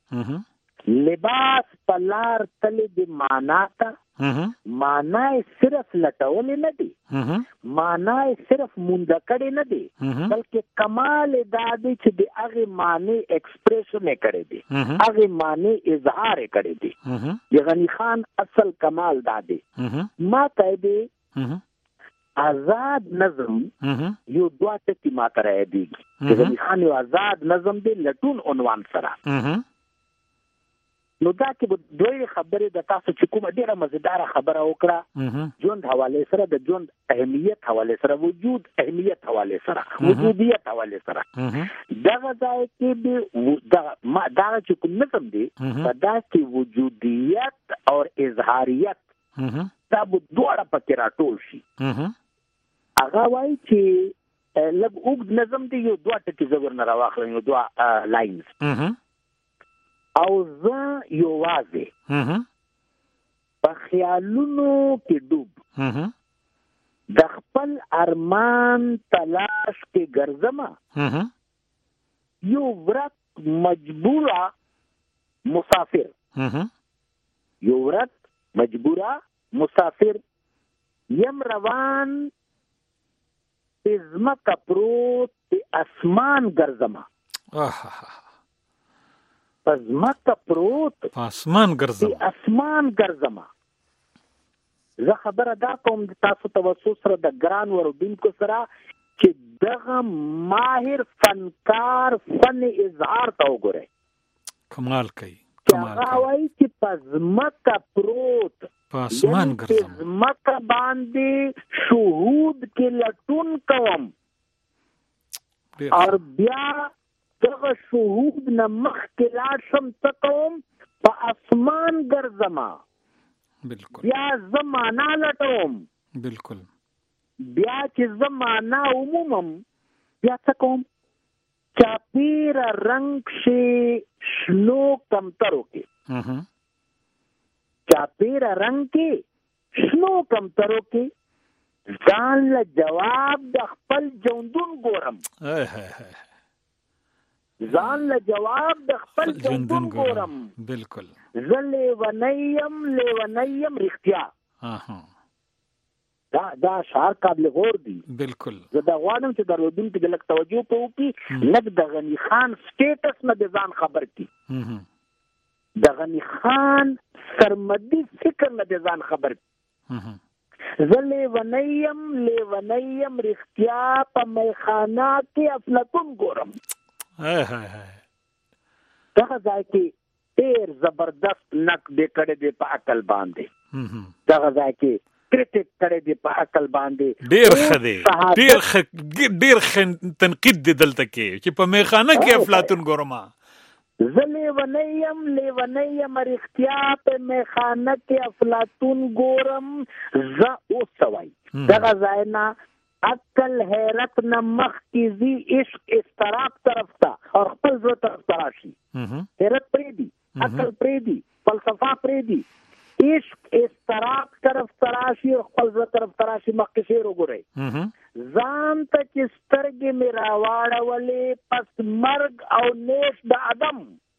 [SPEAKER 7] لباس پلار تل دی معنا تا معنا صرف لټول نه دی معنا صرف مونږ کړي نه دی بلکې کمال دا دی چې د هغه معنی ایکسپریشن کړي دی هغه معنی اظهار کړي دی غنی خان اصل کمال دا دی ما ته دی آزاد نظم یو دوه ټکی ما ترې دیږي غنی خان یو آزاد نظم دی لټون عنوان سره نو دا کې دوی خبره د تاسو چې کومه ډیره مزیدار خبره وکړه ژوند حواله سره د ژوند اهمیت حواله سره وجود اهمیت حواله سره وجودیت حواله سره دغه ځای کې دا ما دا چې کوم نظم دی دا چې وجودیت او اظهاریت دا به دوړه پکې راټول شي هغه وایي چې لږ اوږد نظم دی یو دوه ټکي زبر نه راواخلم یو دوه لاینز او زه یوازې په خیالونو کې ډوب د خپل ارمان تلاش کې ګرځم یو ورځ مجبوره مسافر یو ورځ مجبوره مسافر یم روان ازمکه پروت په اسمان ګرځم پزماکه پروت
[SPEAKER 6] اسمان ګرځم
[SPEAKER 7] اسمان ګرځم. زه خبره دا کوم تاسو توسو سره د ګران ورودونکو سره چې دغه ماهر فنکار فن اظهار ته وګورئ.
[SPEAKER 6] کمال کوي
[SPEAKER 7] کمال کوي. وایي چې پزماکه پروت
[SPEAKER 6] اسمان ګرځم
[SPEAKER 7] پزماکه باندې شهود کې لټون کوم اور بیا دغه شهود نه مخکې لاړ شم څه کوم په اسمان ګرځم.
[SPEAKER 6] بالکل.
[SPEAKER 7] بیا زه معنا لټوم.
[SPEAKER 6] بالکل.
[SPEAKER 7] بیا چې زه معنا ومومم بیا څه کوم چاپیره رنګ شي شنو کمترو کې چاپیره رنګ کې شنو کمترو کې ځان له جواب د خپل ژوندون ګورم. ځان له جواب د خپل ژوندون ګورم.
[SPEAKER 6] بالکل.
[SPEAKER 7] زه لیونیم لیونیم رښتیا. دا دا اشعار قابل غور دي.
[SPEAKER 6] بالکل.
[SPEAKER 7] زه دا غواړم چې درودونکو د لږ توجه په وکړي لږ د غني خان سټیټس نه د ځان خبر کړي. د غني خان سرمدي فکر نه د ځان خبر کړي. زه لیونیم لیونیم رښتیا په میخانه کې افلاطون ګورم. دغه ځای کې ډېر زبردست نقد کړی دی په عقل باندې. دغه ځای کې کرټیک کړی دی په عقل باندې.
[SPEAKER 6] ډېر ښه دی ډېر ښه ډېر ښه تنقید دی دلته کې چې په میخانه کې افلاطون ګورم.
[SPEAKER 7] زه لیونیم لیونیم رښتیا په میخانه کې افلاطون ګورم. زه اوس وای دغه ځای نه عقل حیرت نه مخکې ځي عشق اضطراب طرف ته او خپل زړه طرف ته راشي. حیرت پرېږدي عقل پرېږدي فلسفه پرېږدي عشق اضطراب طرف ته راشي او خپل زړه طرف ته راشي. مخکې شعر وګورئ. ځان ته چې سترګې مې راواړولې پس مرګ او نیش د عدم.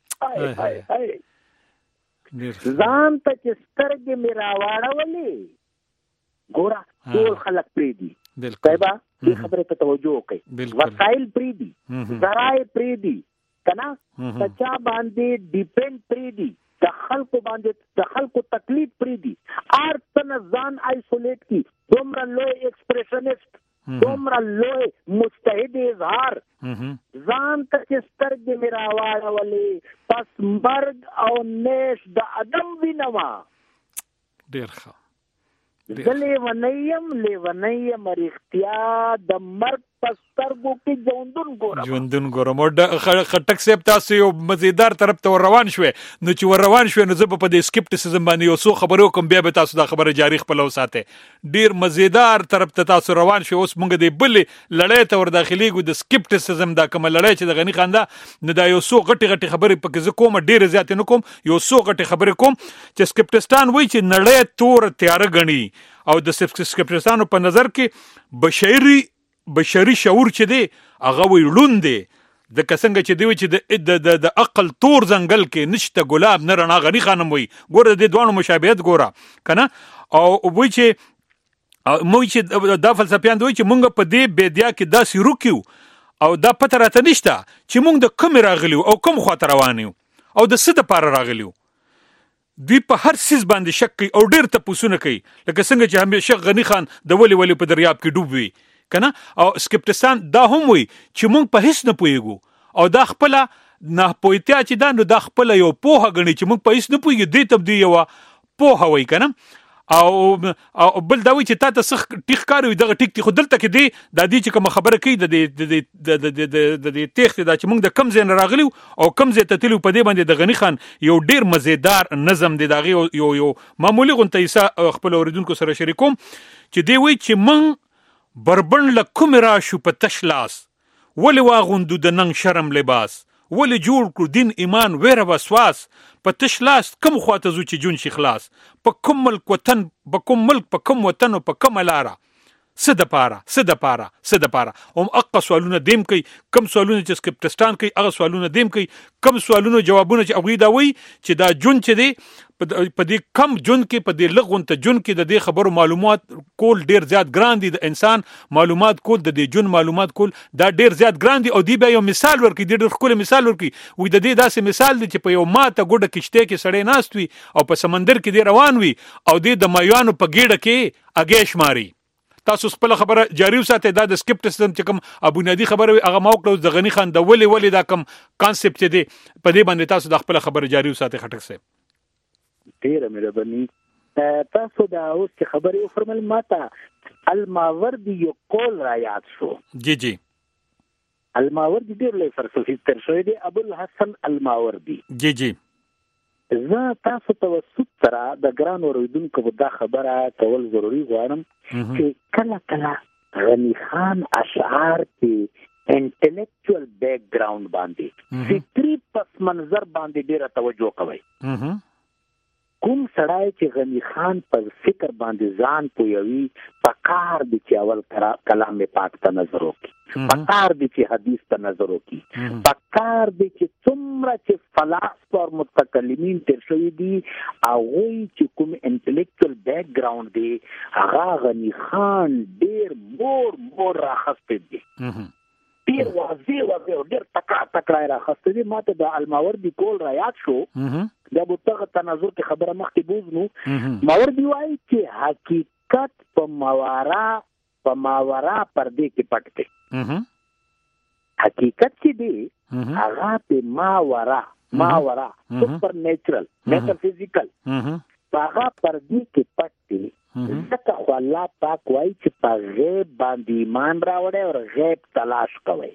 [SPEAKER 7] ځان ته چې سترګې مې راواړولې ګوره ټول خلک پرېږدي. صاحبه دې خبرې ته توجه وکړئ. وسایل پرېږدي ذرایع پرېږدي که نه په چا باندې ډیپینډ پرېږدي د خلکو باندې د خلکو تکلیف پرېږدي. هر څه نه ځان آیسولیټ کړي. دومره لوی ایکسپریشنسټ دومره لوی مجتهد اظهار ځان ته چې سترګې مې راواړولې پس مرګ او نیش د عدم وینما.
[SPEAKER 6] ډېر ښه.
[SPEAKER 7] زه لیونیم لیونیم رښتیا د مرګ په سترګو کې ژوندون ګورم.
[SPEAKER 6] ژوندون ګورم. او خټک صاحب تاسو یو مزیدار طرف ته ور روان شوې نو چې ور روان شوې نو زه به په دې سکپټیسزم باندې یو څو خبرې وکړم بیا به تاسو دا خبره جاري خپله وساتئ. ډېر مزیدار طرف ته تاسو روان شوې. اوس موږ د بلې لړۍ ته ور داخلېږو د سکپټیسزم دا کومه لړۍ چې د غني خان ده نو دا یو څو غټې غټې خبرې پکې زه کوم ډېرې زیاتې نه کوم یو څو غټې خبرې کوم چې سکپټستان وایي چې نړۍ توره تیاره ګڼي او د سکپټستانو په نظر کې بشري بشري شعور چې دی هغه وی لون دی د کسنګ چې دی چې د د عقل تور ځنګل کې نشته ګلاب نه رڼا. غني خانم وی ګوره د دوانو مشابهت ګوره کنه او وی چې مو چې دا فلسفیان دوی چې مونږ په دې بیدیا کې داسې روکیو او دا پته راته نشته چې مونږ د کوم راغلیو او کوم خواته روان یو او د څه دپاره راغلیو. دوی په هر څیز باندې شک کوي او ډېر تپوسونه کوي لکه څنګه چې همیشه غني خان د ولې ولې په دریاب کې ډوب وي کنه. او سکپټستان دا هم وي چې مونږ په هیڅ نه پوهېږو او دا خپله ناپوهتیا چې دا نو دا خپله یو پوهه ګڼي چې مونږ په هیڅ نه پوهېږو. دې ته دوی یوه پوهه وایي کنه. او او بل دا وایي چې تا ته څه ټیک ښکاري وي دغه ټیک دی خو دلته کې دی دا دې چې کومه خبره کوي د دې تېښتې دا چې مونږ د کم ځای نه راغلي او کم ځای ته تللي په دې باندې د غني خان یو ډېر مزیدار نظم دی د هغې یو یو معمولي غونته ایسه خپلو اورېدونکو سره شریکوم چې دی وایي چې مونږ بربند له کومې راشو په تش لاس ولې واغوندو د ننګ شرم لباس ولې جوړ کړو دین ایمان ویره وسواس په تش لاس کوم خواته ځو چې جون شي خلاص په کوم ملک وطن په کوم ملک په کوم وطن او په کومه لاره څه د پاره څه د پاره څه د پاره هم اقا سوالونه دیم کوي کم سوالونه چې سکپټستان کوي هغه سوالونه دیم کوي کم سوالونه جوابونه چې اوی دا وی چې دا جون چې دی په دې کم جون کې په دې لغون ته جون کې د دې خبرو معلومات کول ډیر زیات ګران دي د انسان معلومات کول د دې جون معلومات کول دا ډیر زیات ګران دي او دی به یو مثال ورکړي ډیر خپل مثال ورکړي وي د دې داسې مثال دی چې په یو ماته ګډه کشته کې سړی ناست وي او په سمندر کې دی روان وي او د مایانو په ګیډه کې اگې شماري تاسو خپل خبره جاری وساتئ دا د سکپټسزم چې کوم ابو ندی خبره هغه موکړو د غنی خان د ولي ولي دا کوم کانسپټ دی په دې باندې تاسو د خپل خبره جاری وساتئ خټک سه
[SPEAKER 7] ډیره مهرباني تاسو دا اوس چې خبرې وفرمل ماته الماوردی یو قول را یاد شو
[SPEAKER 6] جی جی
[SPEAKER 7] الماوردی ډیر لوی فلسفي تر شوی دی ابو الحسن الماوردی
[SPEAKER 6] جی جی
[SPEAKER 7] زه تاسو توسط سره د ګران اوریدونکو دا خبره کول ضروری غواړم چې کله کله غنی خان اشعار کې انټلیکچوال بیک ګراوند باندې فکری پس منظر باندې ډیره توجه کوي کوم سړی چې غنی خان پر فکر باندې ځان پویوي پکار دي چې اول کلام پاک ته نظر وکړي پکار دي چې حدیث ته نظر وکړي پکار دي چې څومره چې فلسفه او متکلمین تر شوی دي هغه چې کوم انټلیکچوال بیک ګراوند دی هغه غنی خان ډیر مور مور راخسته دي ډیر واضح واضح ډیر تکړه تکړه راخسته دي ماته د الماوردی کول را یاد شو دا بوتغه تناظر کې خبره مخکې بوزنو ماوردی وایي چې حقیقت په ماورا په ماورا پردې کې پټ دی حقیقت چې دی هغه په ماورا ماورا سپر نیچرل میټافیزیکل هغه پردې کې پټ دی ځکه خو الله پاک وایي چې په غیب باندې ایمان راوړی او غیب تلاش کوي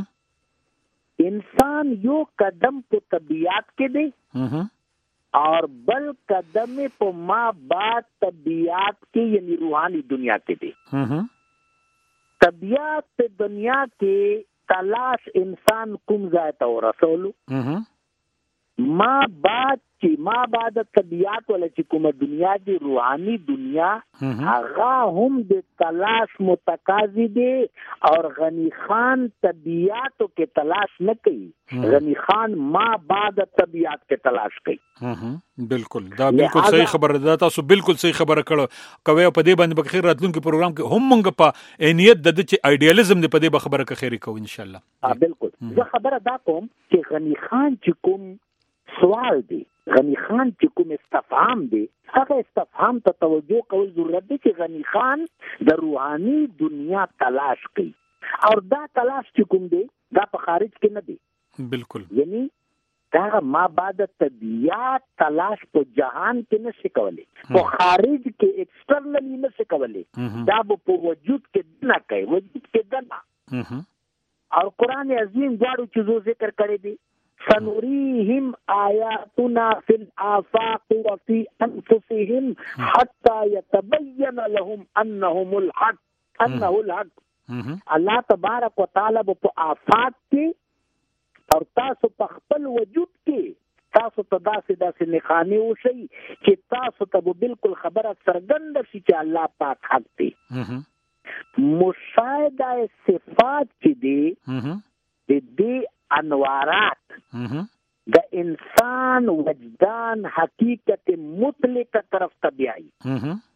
[SPEAKER 7] انسان یو قدم په طبیعت کې دی اور بل قدم په ما بعد طبیعت کې یعنی روحانی دنیا کې دی طبیعت په دنیا کې تلاش انسان کوم ځای ته ورسولو ما بعد چې ما بعد طبیعت ولا چې کومه دنیا دی روحانی دنیا هغه هم د تلاش متقاضی دی اور غنی خان طبیعتو کې تلاش نه کوي غنی خان ما بعد طبیعت کې تلاش کوي
[SPEAKER 6] بالکل دا بالکل صحیح خبره ده تاسو بالکل صحیح خبره کړو کوي په دې باندې په خیر راتلونکو پروګرام کې هم مونږ په انیت د چې ایډیالزم دې په دې خبره کې خیری کوو ان شاء الله
[SPEAKER 7] بالکل زه خبره دا کوم چې غنی خان چې کوم سوال دی غنی خان چې کوم استفهام دی هغه استفهام ته توجه کول ضرورت دی چې غنی خان د روحاني دنیا تلاش کوي او دا تلاش چې کوم دی دا په خارج کې نه دی
[SPEAKER 6] بالکل
[SPEAKER 7] یعنی دا ما بعد طبیعت تلاش په جهان کې نشي کولای په خارج کې ایکسټرنلی نشي کولای دا په وجود کې نه کوي وجود کې نه او قران عظیم غواړو چې زو ذکر کړی دی سنريهم آياتنا في الآفاق وفي أنفسهم حتى يتبين لهم أنهم الحق أنه الحق الله تبارک وتعالى په آفاق کې او تاسو په خپل وجود کې تاسو ته داسې داسې نښانې وشي چې تاسو ته بالکل خبره څرګنده شي چې الله پاک حق دی مشاهده صفات چې دی د دې انوارات د انسان وجدان حقیقت مطلق طرف ته بیاي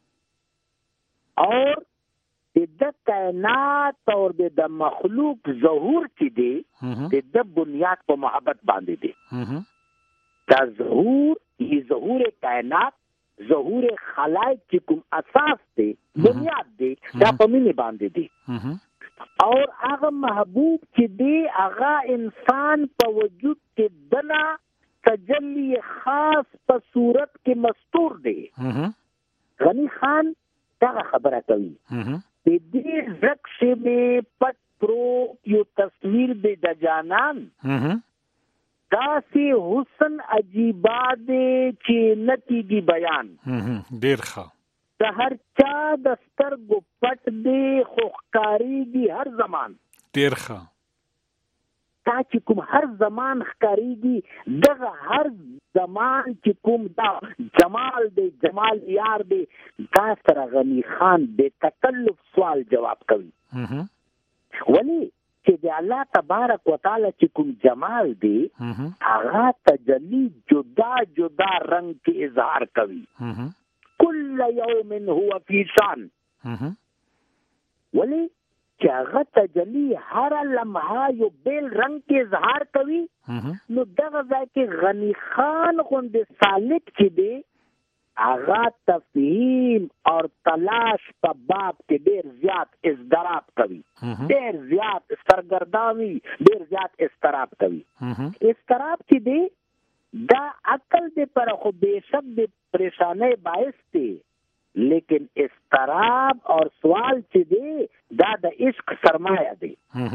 [SPEAKER 7] اور د کائنات اور د مخلوق ظهور چې دی د بنیاد په محبت باندې دی دا ظهور ای ظهور کائنات ظهور خلائق چې کوم اساس دی بنیاد دی دا په مینه باندې دی اور هغه محبوب چې دی هغه انسان په وجود کې دنا تجلی خاص په صورت کې مستور دی غنی خان دا خبره کوي د دې رقص میں پټ پرو یو تصویر د جانان دا سی حسن عجیبا دے چې نتیږي بیان
[SPEAKER 6] ډیر ښه
[SPEAKER 7] د هر چا د سترګو پټ دی خو ښکارېږي هر زمان
[SPEAKER 6] ډېر ښه
[SPEAKER 7] تا چې کوم هر زمان ښکاریږي دغه هر زمان چې کوم دا جمال دی جمال یار دی دا سره غنی خان بے تکلف سوال جواب کوي ولی چې د الله تبارک وتعالى چې کوم جمال دی هغه تجلی جدا جدا رنگ کې اظهار کوي کل یوم هو فی شان ولی چې هغه تجلی هر لمحه یو بیل رنگ کې اظهار کوي نو دغه ځای کې غنی خان غوندې سالک چې دی هغه تفهیم اور تلاش په باب کې ډېر زیات اضطراب کوي ډېر زیات سرګرداني ډېر زیات اضطراب کوي اضطراب چې دی دا عقل دې پر خو بېشک د پریشانۍ باعث دی لیکن اضطراب اور سوال چې دی دا د عشق سرمایه دی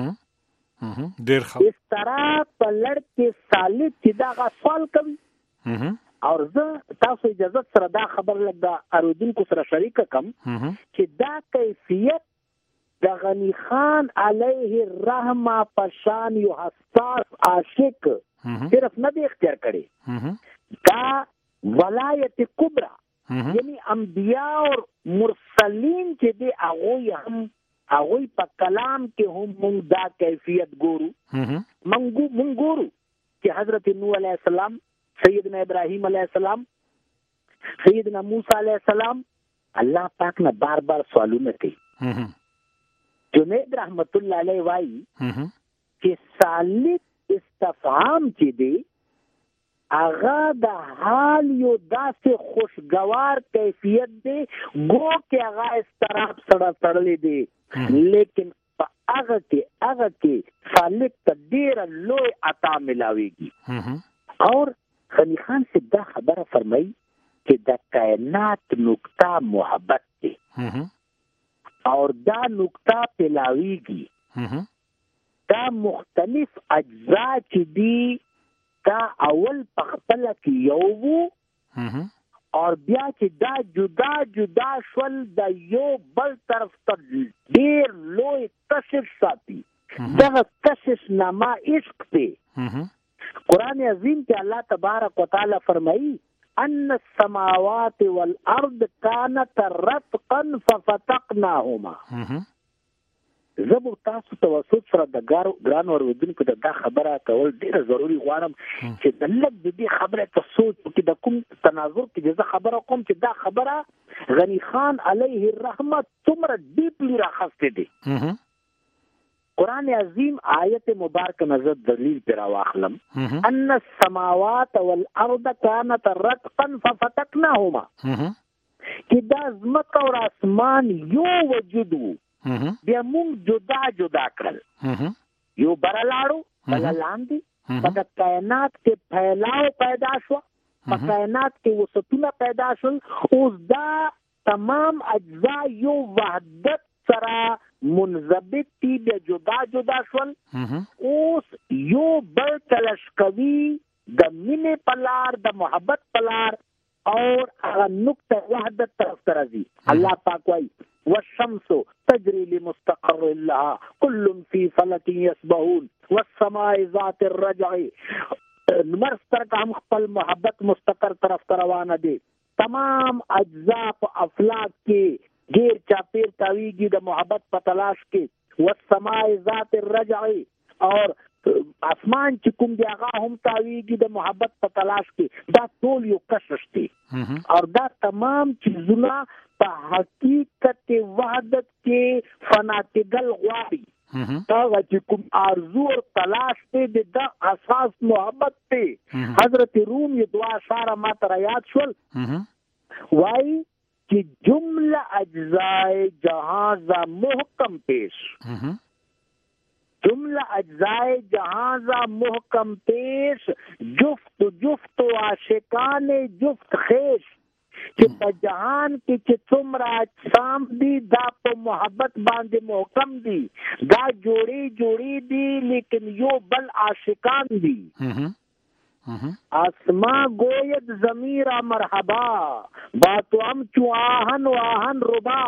[SPEAKER 6] ډېر ښه
[SPEAKER 7] اضطراب په لړ کې سالک چې دا غا سوال کوي اور زه تاسو اجازه سره دا خبر لګ دا اورودونکو سره شریک کم چې دا کیفیت د غنی خان علیه الرحمه پشان یو حساس عاشق صرف نه دی اختیار کړي دا ولایت کبرا یعنی انبیاء اور مرسلین چې دی هغه هم هغه په کلام کې هم موږ دا کیفیت ګورو موږ موږ ګورو چې حضرت نوح علیه السلام سیدنا ابراہیم علیہ السلام سیدنا موسیٰ علیہ السلام اللہ پاک نے بار بار سوالونه کوي جنید رحمت اللہ علیہ وائی کہ سالک استفهام چې دی هغه د حال یو داسې خوشگوار کیفیت دی گو کې هغه استراب سره تړلې دی لیکن په هغه کې هغه کې سالک ته ډېره لوی عطا ملاويږي اور غنی خان سے دا خبره فرمائی کہ دا کائنات نقطہ محبت دی اور دا نقطہ پلاویگی دا مختلف اجزاء چی دی دا اول پخپلا کی یوو اور بیا چې دا جدا جدا شول د یو بل طرف ته ډیر لوی کشش ساتي دغه کشش نامه عشق دی قرآن عظیم کے اللہ تبارک و تعالی فرمائی ان السماوات والارض كانت رتقا ففتقناهما زبر تاسو توسط سره د ګران اوریدونکو ته دا خبره کول ډیره ضروری غواړم چې د لږ د دې خبره ته سوچ وکړي د کوم تناظر کې چې خبره کوم چې دا خبره غنی خان علیه الرحمه څومره ډیپلی راخسته دي قرآن عظیم آیت مبارک نظر دلیل پر واخلم ان السماوات والارض كانت رتقا ففتقناهما کہ دا زمکه اور اسمان یو وجودو بیا مونږ جدا جدا کړل یو برلاړو بل لاندې په کائنات کې پھیلاو پیدا شو په کائنات کې وسطونه پیدا شول اوس دا تمام اجزاء یو وحدت سره منضبط تی بیا جدا جدا شول اوس یو بل تلش کوي د مینې پلار د محبت پلار اور هغه نقطه وحدت طرف ته راځي الله پاک وايي والشمس تجري لمستقر لها كل في فلك يسبحون والسماء ذات الرجع مرستر کا هم خپل محبت مستقر طرف ته روانه دي تمام اجزاء په افلاک کې غیر چاپیر تاویږي د محبت په تلاش کې والسماء ذات الرجع اور اسمان چې کوم دی هغه هم تاویږي د محبت په تلاش کې دا ټول یو کشش دی اور دا تمام چیزونه په حقیقت وحدت کې فناکدل غواړي دا چې کوم ارزو او تلاش ته د اساس محبت ته حضرت روم یې دعا اشاره ما تر یاد شول وای کہ جملہ اجزاء جہاں ذا محکم پیش جملہ اجزاء جہاں ذا محکم پیش جفت جفت و عاشقان جفت خیش کہ په جهان کې چې څومره اجسام دي دا په محبت باندې محکم دي دا جوړي جوړي دي لیکن یو بل عاشقان دي آسما گوید ضمیرہ مرحبا باتو ام چو آہن و آہن ربا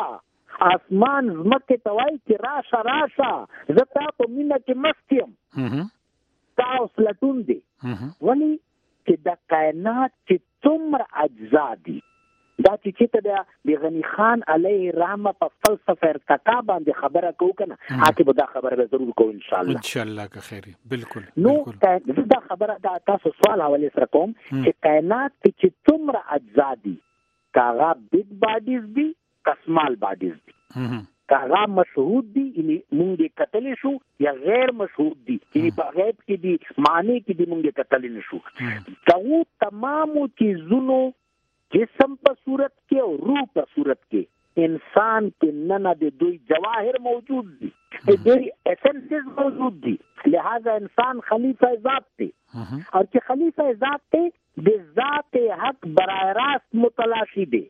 [SPEAKER 7] آسمان زمکه توائی کی راشا راشا زتا پا مینہ کی مستیم چاوس لټون دی ولی چې د کائنات چې څومره اجزا دي دا چې چې د غنی خان علیه الرحمه په فلسفه ارتقا باندې خبره کو کنه هغه به دا خبره به ضرور کو ان شاء الله
[SPEAKER 6] ان شاء الله که خیری بالکل
[SPEAKER 7] نو دا خبره دا تاسو سوال حواله سره کوم چې کائنات چې څومره اجزا دي کاغه بیگ باډیز دي کسمال باډیز دي کاغه مشهود دي یعنی مونږ کتل شو یا غیر مشهود دي یعنی په غیب کې دي معنی کې دي مونږ کتل نشو کاغه تمامو چیزونو جسم په صورت کې او روح په صورت کې انسان کې نن د دوی جواهر موجود دي ډېری اسنسز موجود دي لہذا انسان خلیفہ ذات دی اور چې خلیفہ ذات دی د ذات حق برای راست متلاشی دی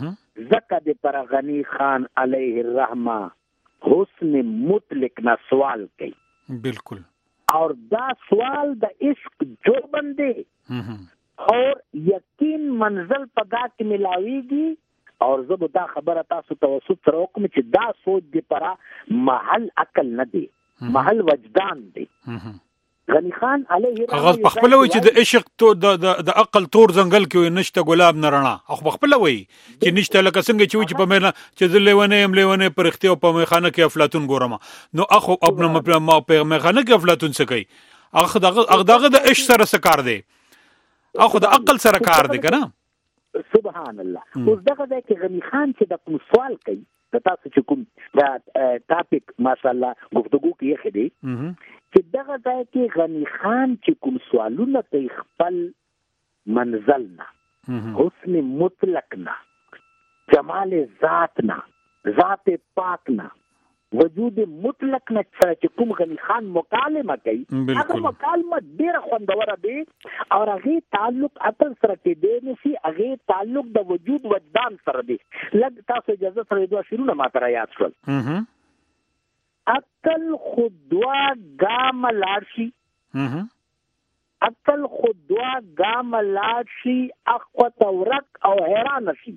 [SPEAKER 7] زکه د پر غنی خان علیه الرحمه حسن مطلق نہ سوال کوي
[SPEAKER 6] بالکل
[SPEAKER 7] اور دا سوال د عشق جو بندے اور یقین منزل پدا کې ملاویږي اور زب دا خبره تاسو توسط سره کوم چې دا سوچ دی پرا محل عقل نه دی محل وجدان دی غنی خان علیه
[SPEAKER 6] هغه خپل وی چې د عشق تو د د عقل تور زنګل کې نشته ګلاب نه رڼا هغه خپل وی چې نشته لکه څنګه چې چې په مېنا چې زلېونه يم لېونه پر اختیو په میخانه کې افلاطون ګورم نو اخو ابن ما په میخانه کې افلاطون څه کوي هغه دغه دغه د عشق سره سکار دی اخو د عقل سره کار دی کنه
[SPEAKER 7] سبحان الله اوس دغه ځای کې غنی خان چې د کوم سوال کوي د تاسو چې کوم دا ټاپک ماشاءالله گفتگو کې خېدي چې دغه ځای کې غنی خان چې کوم سوالونه کوي خپل منزل نه حسن مطلق نه جمال ذات نه ذات پاک نه وجود مطلق نه چې کوم غنی خان مکالمه کوي هغه مکالمه ډیره خوندوره دی او هغه تعلق عقل سره کې دی نشي هغه تعلق د وجود وجدان سره دی لږ تاسو اجازه سره دوه شروع ما تر یاد شول عقل خودوا ګام لارشي عقل خودوا ګام لارشي اخوت ورک او حیران شي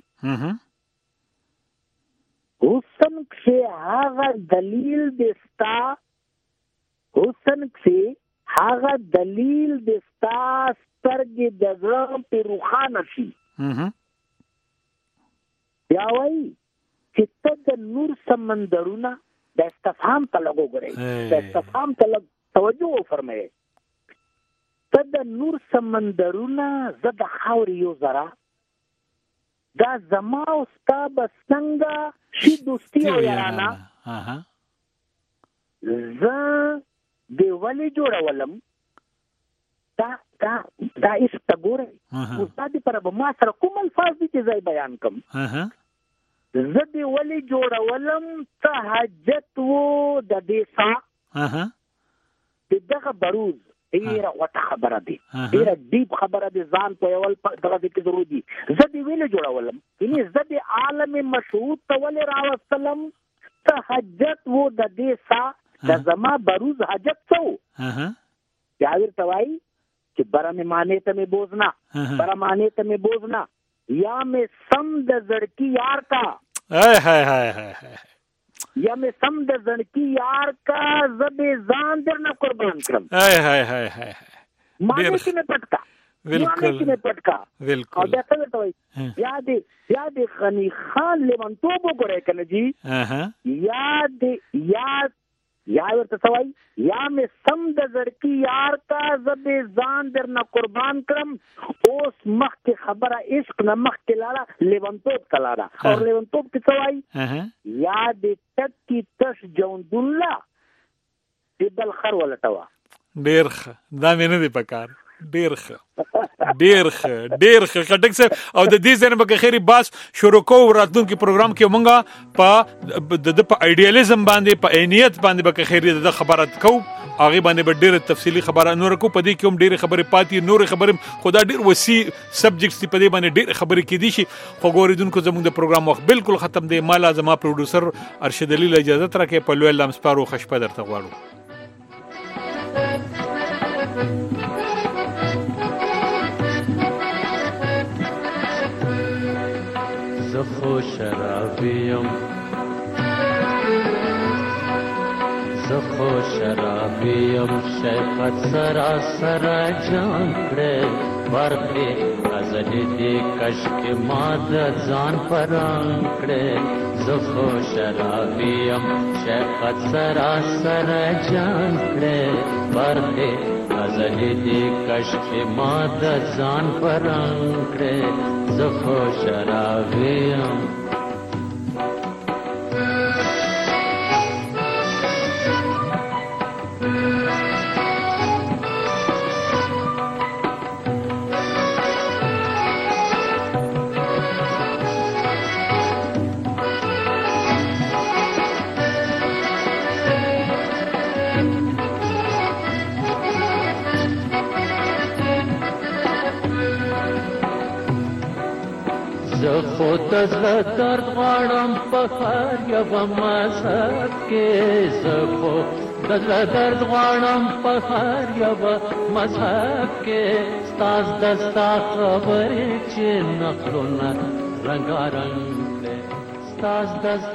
[SPEAKER 7] حسن سے هاغه دلیل دستا حسن سے هاغه دلیل دستا سترګې د زړه په روخانه شي بیا وایي چې ته د نور سمندرونه د استفهام ته لګو غواړي د استفهام ته لګ توجه فرمایي ته د نور سمندرونه زه د خاورې یو ذره دا زما او ستا بسنګه شي دوستی او یارانا زه دی ولی جوړولم دا دا دا اس تګوره استاد پر ما سره کوم الفاظ دي چې زای بیان کوم زه دی ولی جوړولم ته حاجت وو د دې سا دغه بروز ډیره وټه خبره دي ډیره ډیپ خبره دي ځان په اول دغه کې ضروري دي زه دې ویل جوړولم یعنی زه دې عالم مشهود تول راوستلم ته حاجت وو د دې سا د زما بروز حاجت څو یاویر توای چې برم معنی ته مې بوزنا برم معنی ته مې بوزنا یا مې سم د زړکی یار کا
[SPEAKER 6] هاي هاي هاي هاي
[SPEAKER 7] یا میں سم د زنکی یار کا زب زان در نہ قربان کرم
[SPEAKER 6] ہائے ہائے ہائے ہائے
[SPEAKER 7] مانے کی میں پٹکا
[SPEAKER 6] بالکل
[SPEAKER 7] کی میں پٹکا
[SPEAKER 6] بالکل
[SPEAKER 7] اور دیکھتے تو یاد یاد غنی خان لیوان تو بو گرے کنے جی یاد یاد یاد ورته سوای یا میں سم د زړکی یار کا زب زان در نہ قربان کرم اوس مخ کی خبره عشق نہ مخ کی لالا لیوانتوب کلالا اور لیوانتوب کی سوای یاد تک کی تش جوند الله بل خر ولټوا
[SPEAKER 6] ډیر دا مې نه دی پکار ډیر ښه ډیر ښه ډیر ښه خټک صاحب او د دې ځنه به خیری باس شروع کوو راتلونکي پروګرام کې مونږه په د په ایډیالیزم باندې په عینیت باندې به خیری د خبرات کو هغه باندې به ډیره تفصیلی خبره نور کو په دې کې هم ډیره خبره پاتې نور خبره خدا ډیر وسی سبجیکټس په دې باندې ډیره خبره کې دي شي خو ګوریدونکو زموږ د پروګرام وخت بالکل ختم دی مال اعظم پروډوسر ارشد علي اجازه تر کې په لوی لمسپارو خشپه درته غواړو
[SPEAKER 9] زخو شرابیم زخو شرابیم شیخت سرا سرا جان کړه ورته غزل دې کشک ما د ځان پران کړه زخو شرابیم شیخت سرا سرا جان کړه ورته غزل دې کشک ما د ځان پران کړه زخو شرابیم خود زړه درد غواړم په هر یوه مذهب کې زه خو د زړه درد غواړم په هر یوه مذهب کې ستا زده ستا خبرې چې نقلونه رنګارنګ کړې ستا زده